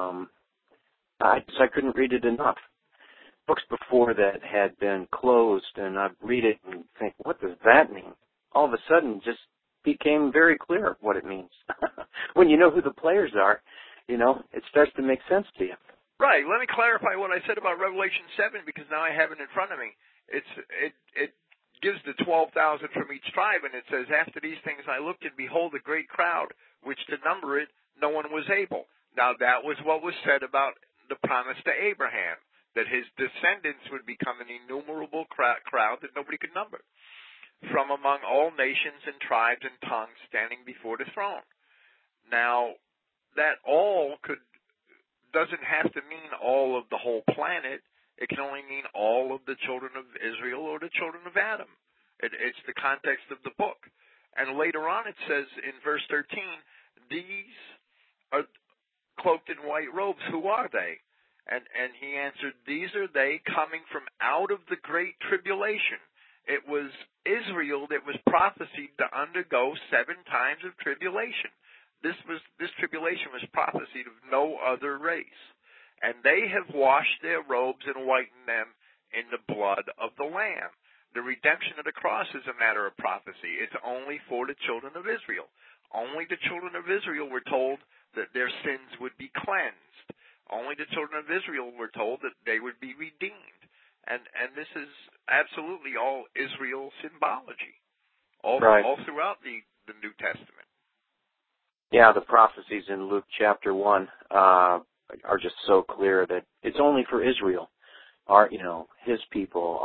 I couldn't read it enough. Books before that had been closed, and I'd read it and think, what does that mean? All of a sudden, just became very clear what it means. When you know who the players are, it starts to make sense to you. Right. Let me clarify what I said about Revelation 7, because now I have it in front of me. It gives the 12,000 from each tribe, and it says, after these things I looked, and behold, a great crowd, which to number it, no one was able. Now that was what was said about the promise to Abraham, that his descendants would become an innumerable crowd that nobody could number, from among all nations and tribes and tongues standing before the throne. Now, that all doesn't have to mean all of the whole planet. It can only mean all of the children of Israel or the children of Adam. It's the context of the book. And later on it says in verse 13, these are cloaked in white robes. Who are they? And he answered, these are they coming from out of the great tribulation. It was Israel that was prophesied to undergo 7 times of tribulation. This tribulation was prophesied of no other race. And they have washed their robes and whitened them in the blood of the Lamb. The redemption of the cross is a matter of prophecy. It's only for the children of Israel. Only the children of Israel were told that their sins would be cleansed. Only the children of Israel were told that they would be redeemed. And this is absolutely all Israel symbology, all throughout the New Testament. Yeah, the prophecies in Luke chapter 1 are just so clear that it's only for Israel, his people,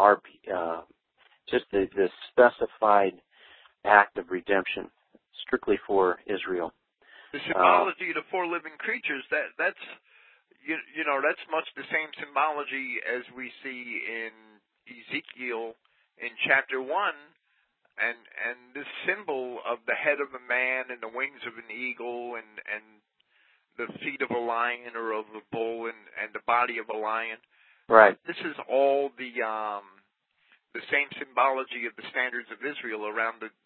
just the specified act of redemption, strictly for Israel. The symbology of the 4 living creatures, that's much the same symbology as we see in Ezekiel in chapter 1, and this symbol of the head of a man and the wings of an eagle and the feet of a lion or of a bull and the body of a lion. Right. This is all the same symbology of the standards of Israel around the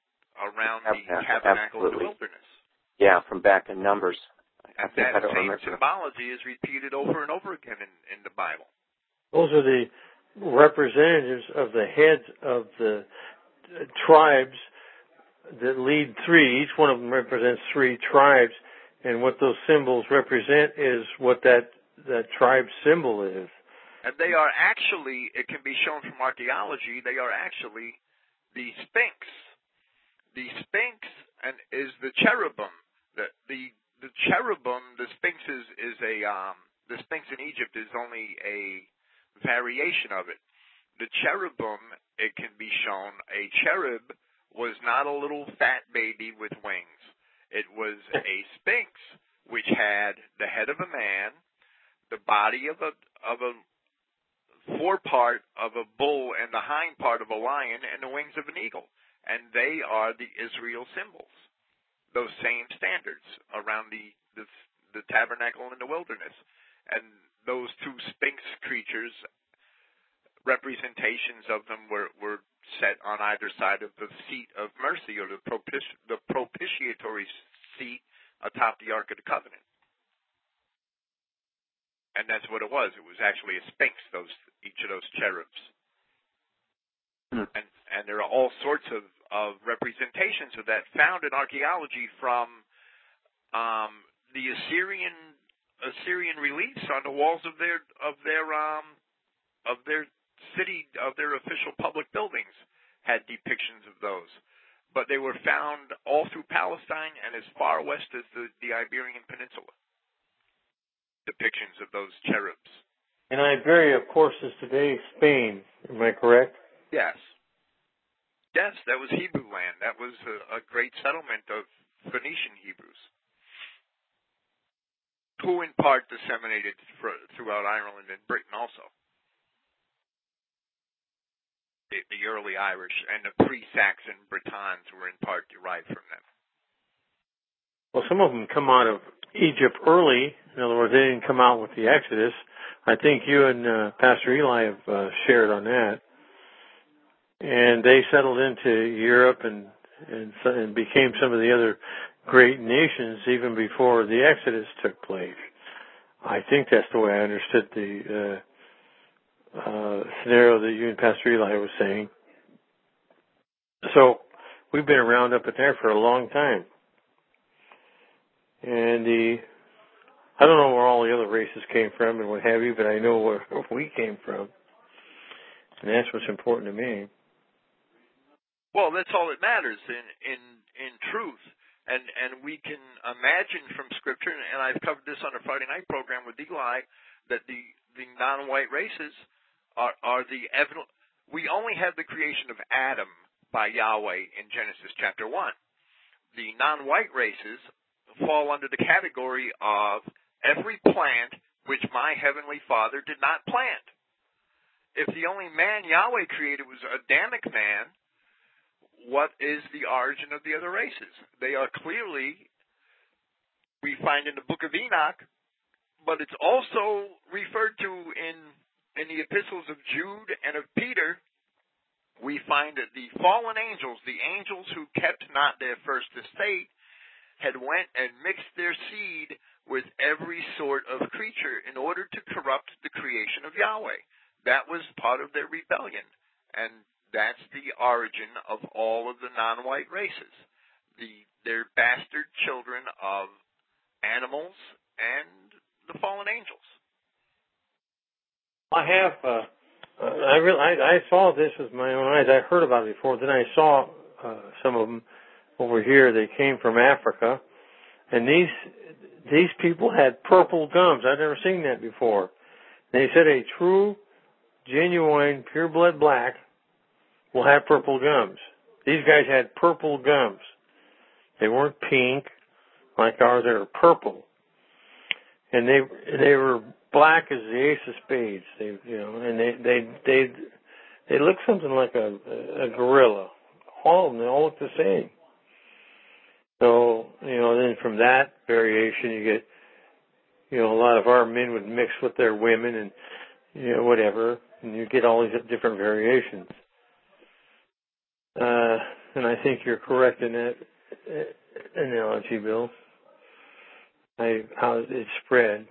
tabernacle in the wilderness. Yeah, from back in Numbers. And that same symbology is repeated over and over again in the Bible. Those are the representatives of the heads of the tribes that lead 3. Each one of them represents 3 tribes, and what those symbols represent is what that tribe symbol is. And they are actually, it can be shown from archaeology, they are actually the Sphinx. The Sphinx is the cherubim. The cherubim, the Sphinx is the Sphinx in Egypt is only a variation of it. The cherubim, it can be shown, a cherub was not a little fat baby with wings. It was a Sphinx which had the head of a man, the body of a forepart of a bull and the hind part of a lion and the wings of an eagle. And they are the Israel symbols. Those same standards around the tabernacle in the wilderness. And those 2 Sphinx creatures, representations of them were set on either side of the seat of mercy, or the propitiatory seat atop the Ark of the Covenant. And that's what it was. It was actually a Sphinx, each of those cherubs. And there are all sorts of representations of that found in archaeology, from the Assyrian reliefs on the walls of their city, of their official public buildings, had depictions of those. But they were found all through Palestine and as far west as the Iberian Peninsula. Depictions of those cherubs. And Iberia, of course, is today Spain. Am I correct? Yes. Yes, that was Hebrew land. That was a great settlement of Phoenician Hebrews, who in part disseminated throughout Ireland and Britain also. the early Irish, and the pre-Saxon Britons were in part derived from them. Well, some of them come out of Egypt early. In other words, they didn't come out with the Exodus. I think you and Pastor Eli have shared on that. And they settled into Europe and became some of the other great nations even before the Exodus took place. I think that's the way I understood the scenario that you and Pastor Eli was saying. So we've been around up in there for a long time. And I don't know where all the other races came from and what have you, but I know where we came from. And that's what's important to me. Well, that's all that matters in truth. And we can imagine from Scripture, and I've covered this on a Friday night program with Eli, that the non-white races are the evident. We only have the creation of Adam by Yahweh in Genesis chapter 1. The non-white races fall under the category of every plant which my heavenly Father did not plant. If the only man Yahweh created was Adamic man, what is the origin of the other races? They are clearly, we find in the book of Enoch, but it's also referred to in the epistles of Jude and of Peter. We find that the fallen angels, the angels who kept not their first estate, had went and mixed their seed with every sort of creature in order to corrupt the creation of Yahweh. That was part of their rebellion, and that's the origin of all of the non-white races. They're bastard children of animals and the fallen angels. I saw this with my own eyes. I heard about it before. Then I saw some of them over here. They came from Africa, and these people had purple gums. I'd never seen that before. They said a true, genuine, pure blood black will have purple gums. These guys had purple gums. They weren't pink like ours. They were purple, and they were black as the ace of spades. They look something like a gorilla. All of them, they all look the same. So, then from that variation you get, a lot of our men would mix with their women and, whatever, and you get all these different variations. And I think you're correct in that analogy, Bill. How it spread.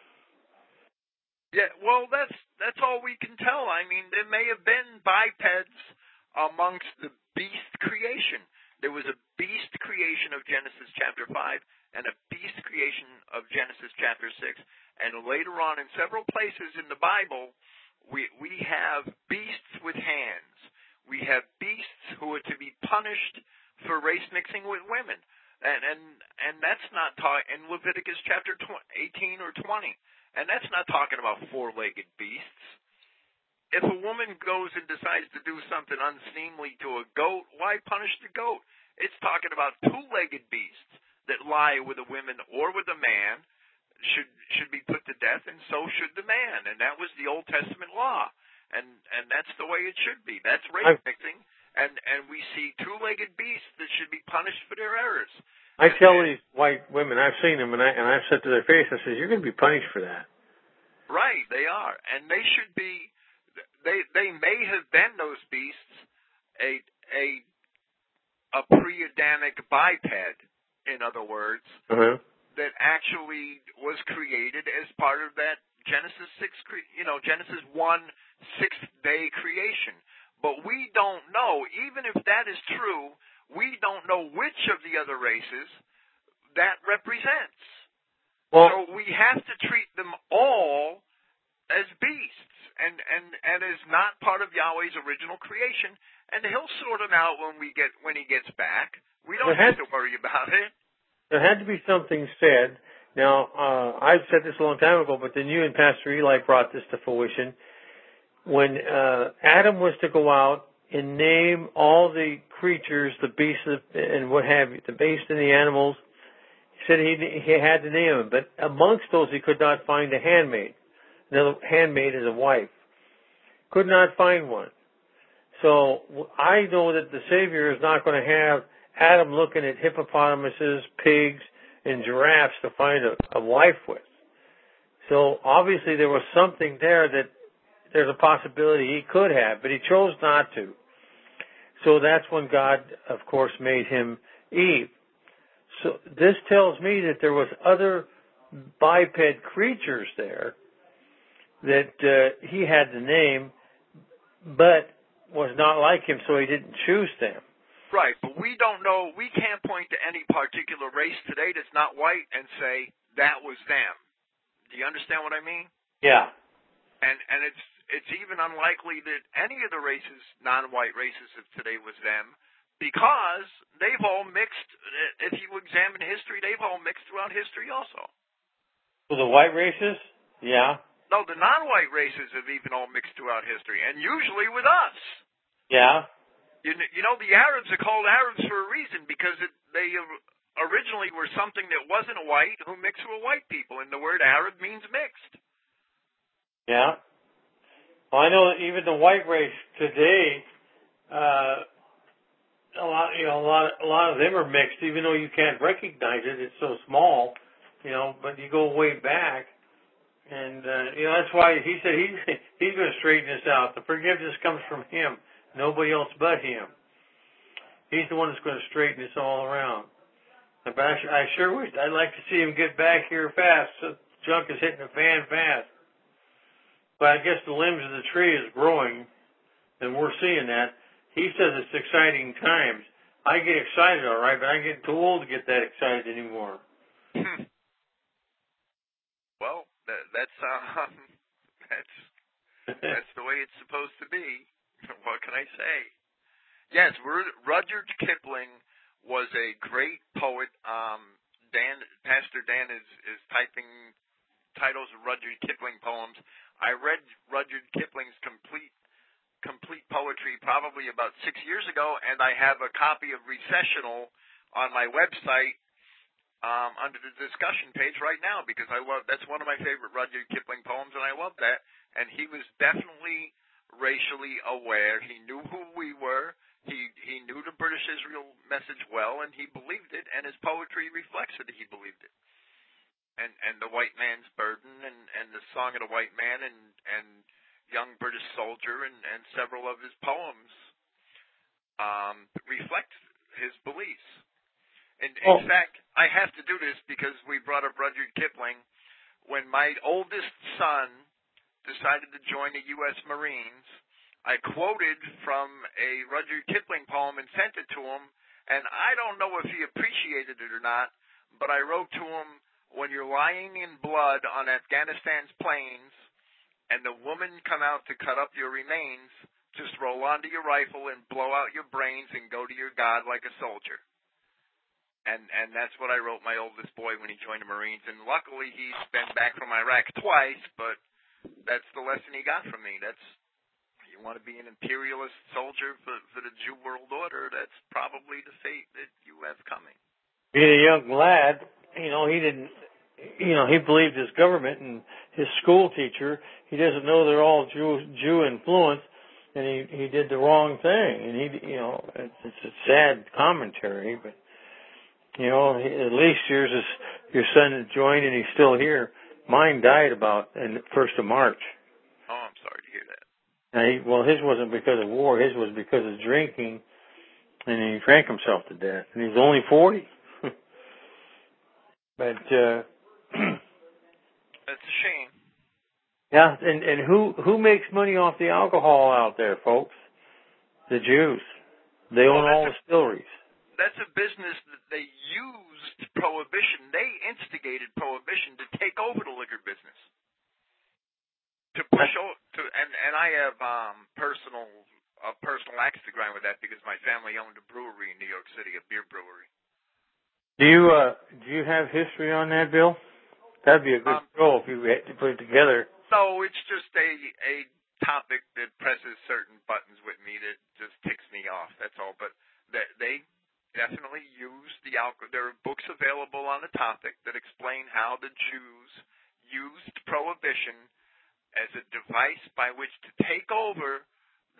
Yeah, well, that's all we can tell. I mean, there may have been bipeds amongst the beast creation. There was a beast creation of Genesis chapter 5 and a beast creation of Genesis chapter 6. And later on, in several places in the Bible, we have beasts with hands. We have beasts who are to be punished for race mixing with women. And that's not taught in Leviticus chapter 18 or 20. And that's not talking about four-legged beasts. If a woman goes and decides to do something unseemly to a goat, why punish the goat? It's talking about two-legged beasts that lie with a woman or with a man should be put to death, and so should the man. And that was the Old Testament law. And that's the way it should be. That's race mixing. And we see two-legged beasts that should be punished for their errors. I tell these white women, I've seen them, and I've said to their face, I said, you're going to be punished for that. Right, they are. And they should be, they may have been, those beasts, a pre-Adamic biped, in other words, that actually was created as part of that Genesis 6, Genesis 1, sixth-day creation. But we don't know, even if that is true, we don't know which of the other races that represents. Well, so we have to treat them all as beasts and as not part of Yahweh's original creation, and he'll sort them out when he gets back. We don't have to worry about it. There had to be something said. Now, I've said this a long time ago, but then you and Pastor Eli brought this to fruition. When Adam was to go out and name all the creatures, the beasts and what have you, the beasts and the animals, he said he had to name them. But amongst those, he could not find a handmaid. Another handmaid is a wife. Could not find one. So I know that the Savior is not going to have Adam looking at hippopotamuses, pigs, and giraffes to find a wife with. So obviously there was something there that there's a possibility he could have, but he chose not to. So that's when God, of course, made him Eve. So this tells me that there was other biped creatures there that he had to name, but was not like him, so he didn't choose them. Right, but we don't know, we can't point to any particular race today that's not white and say, that was them. Do you understand what I mean? Yeah. And it's even unlikely that any of the races, non-white races of today was them, because they've all mixed, if you examine history, they've all mixed throughout history also. So the white races? Yeah. No, the non-white races have even all mixed throughout history, and usually with us. Yeah. You know, the Arabs are called Arabs for a reason, because they originally were something that wasn't white who mixed with white people, and the word Arab means mixed. Yeah. Well, I know that even the white race today, a lot of them are mixed, even though you can't recognize it. It's so small, but you go way back. And, that's why he said he's going to straighten this out. The forgiveness comes from him, nobody else but him. He's the one that's going to straighten this all around. But I sure wish, I'd like to see him get back here fast. So junk is hitting the fan fast. But I guess the limbs of the tree is growing, and we're seeing that. He says it's exciting times. I get excited, all right, but I'm getting too old to get that excited anymore. Well, that's the way it's supposed to be. What can I say? Yes, Rudyard Kipling was a great poet. Pastor Dan is typing titles of Rudyard Kipling poems. I read Rudyard Kipling's complete poetry probably about 6 years ago, and I have a copy of Recessional on my website under the discussion page right now, because that's one of my favorite Rudyard Kipling poems, and I love that. And he was definitely racially aware. He knew who we were. He knew the British Israel message well, and he believed it, and his poetry reflects that he believed it. And the white man's burden, and the song of the white man, and young British soldier, and several of his poems reflect his beliefs. In fact, I have to do this because we brought up Rudyard Kipling. When my oldest son decided to join the U.S. Marines, I quoted from a Rudyard Kipling poem and sent it to him, and I don't know if he appreciated it or not, but I wrote to him, when you're lying in blood on Afghanistan's plains and the women come out to cut up your remains, just roll onto your rifle and blow out your brains and go to your God like a soldier. And that's what I wrote my oldest boy when he joined the Marines. And luckily he's been back from Iraq twice, but that's the lesson he got from me. You want to be an imperialist soldier for the Jew world order, that's probably the fate that you have coming. Being a young lad, he didn't, he believed his government and his school teacher. He doesn't know they're all Jew influenced, and he did the wrong thing. And it's a sad commentary, but at least your son joined and he's still here. Mine died about in the 1st of March. Oh, I'm sorry to hear that. Now, his wasn't because of war. His was because of drinking, and he drank himself to death. And he's only 40. But that's a shame. Yeah, and who makes money off the alcohol out there, folks? The Jews. They own all the distilleries. That's a business that they used prohibition. They instigated prohibition to take over the liquor business. To push over and I have personal axe to grind with that, because my family owned a brewery in New York City, a beer brewery. Do you have history on that, Bill? That'd be a good show if you had to put it together. No, it's just a topic that presses certain buttons with me that just ticks me off. That's all. But they definitely used the alcohol. There are books available on the topic that explain how the Jews used prohibition as a device by which to take over the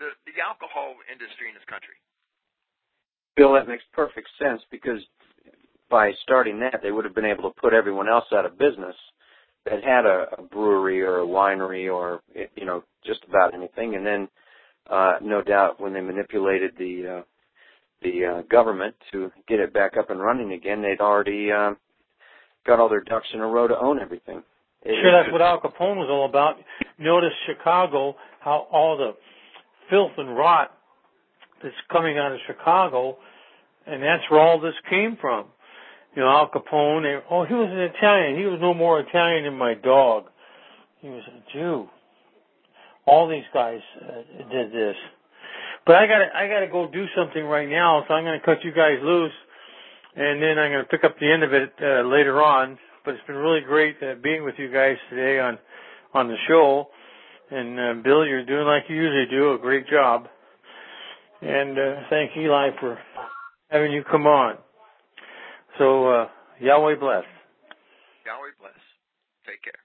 alcohol industry in this country. Bill, that makes perfect sense, because by starting that, they would have been able to put everyone else out of business that had a brewery or a winery or, just about anything. And then, no doubt, when they manipulated the government to get it back up and running again, they'd already got all their ducks in a row to own everything. Sure, that's what Al Capone was all about. Notice Chicago, how all the filth and rot that's coming out of Chicago, and that's where all this came from. Al Capone, he was an Italian. He was no more Italian than my dog. He was a Jew. All these guys did this. But I gotta go do something right now, so I'm gonna cut you guys loose, and then I'm gonna pick up the end of it later on. But it's been really great being with you guys today on the show. And Bill, you're doing like you usually do, a great job. And thank Eli for having you come on. So Yahweh bless. Yahweh bless. Take care.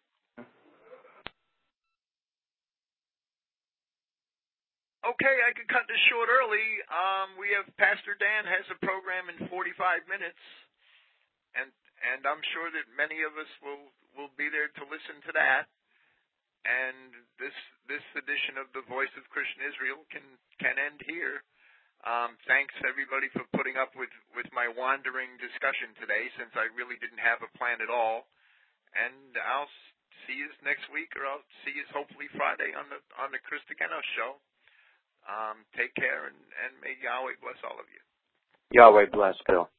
Okay, I could cut this short early. We have Pastor Dan has a program in 45 minutes, and I'm sure that many of us will be there to listen to that. And this edition of the Voice of Christian Israel can end here. Thanks everybody for putting up with my wandering discussion today, since I really didn't have a plan at all. And I'll see you next week, or I'll see you hopefully Friday on the Chris DeGeno show. Take care, and may Yahweh bless all of you. Yahweh bless, Bill.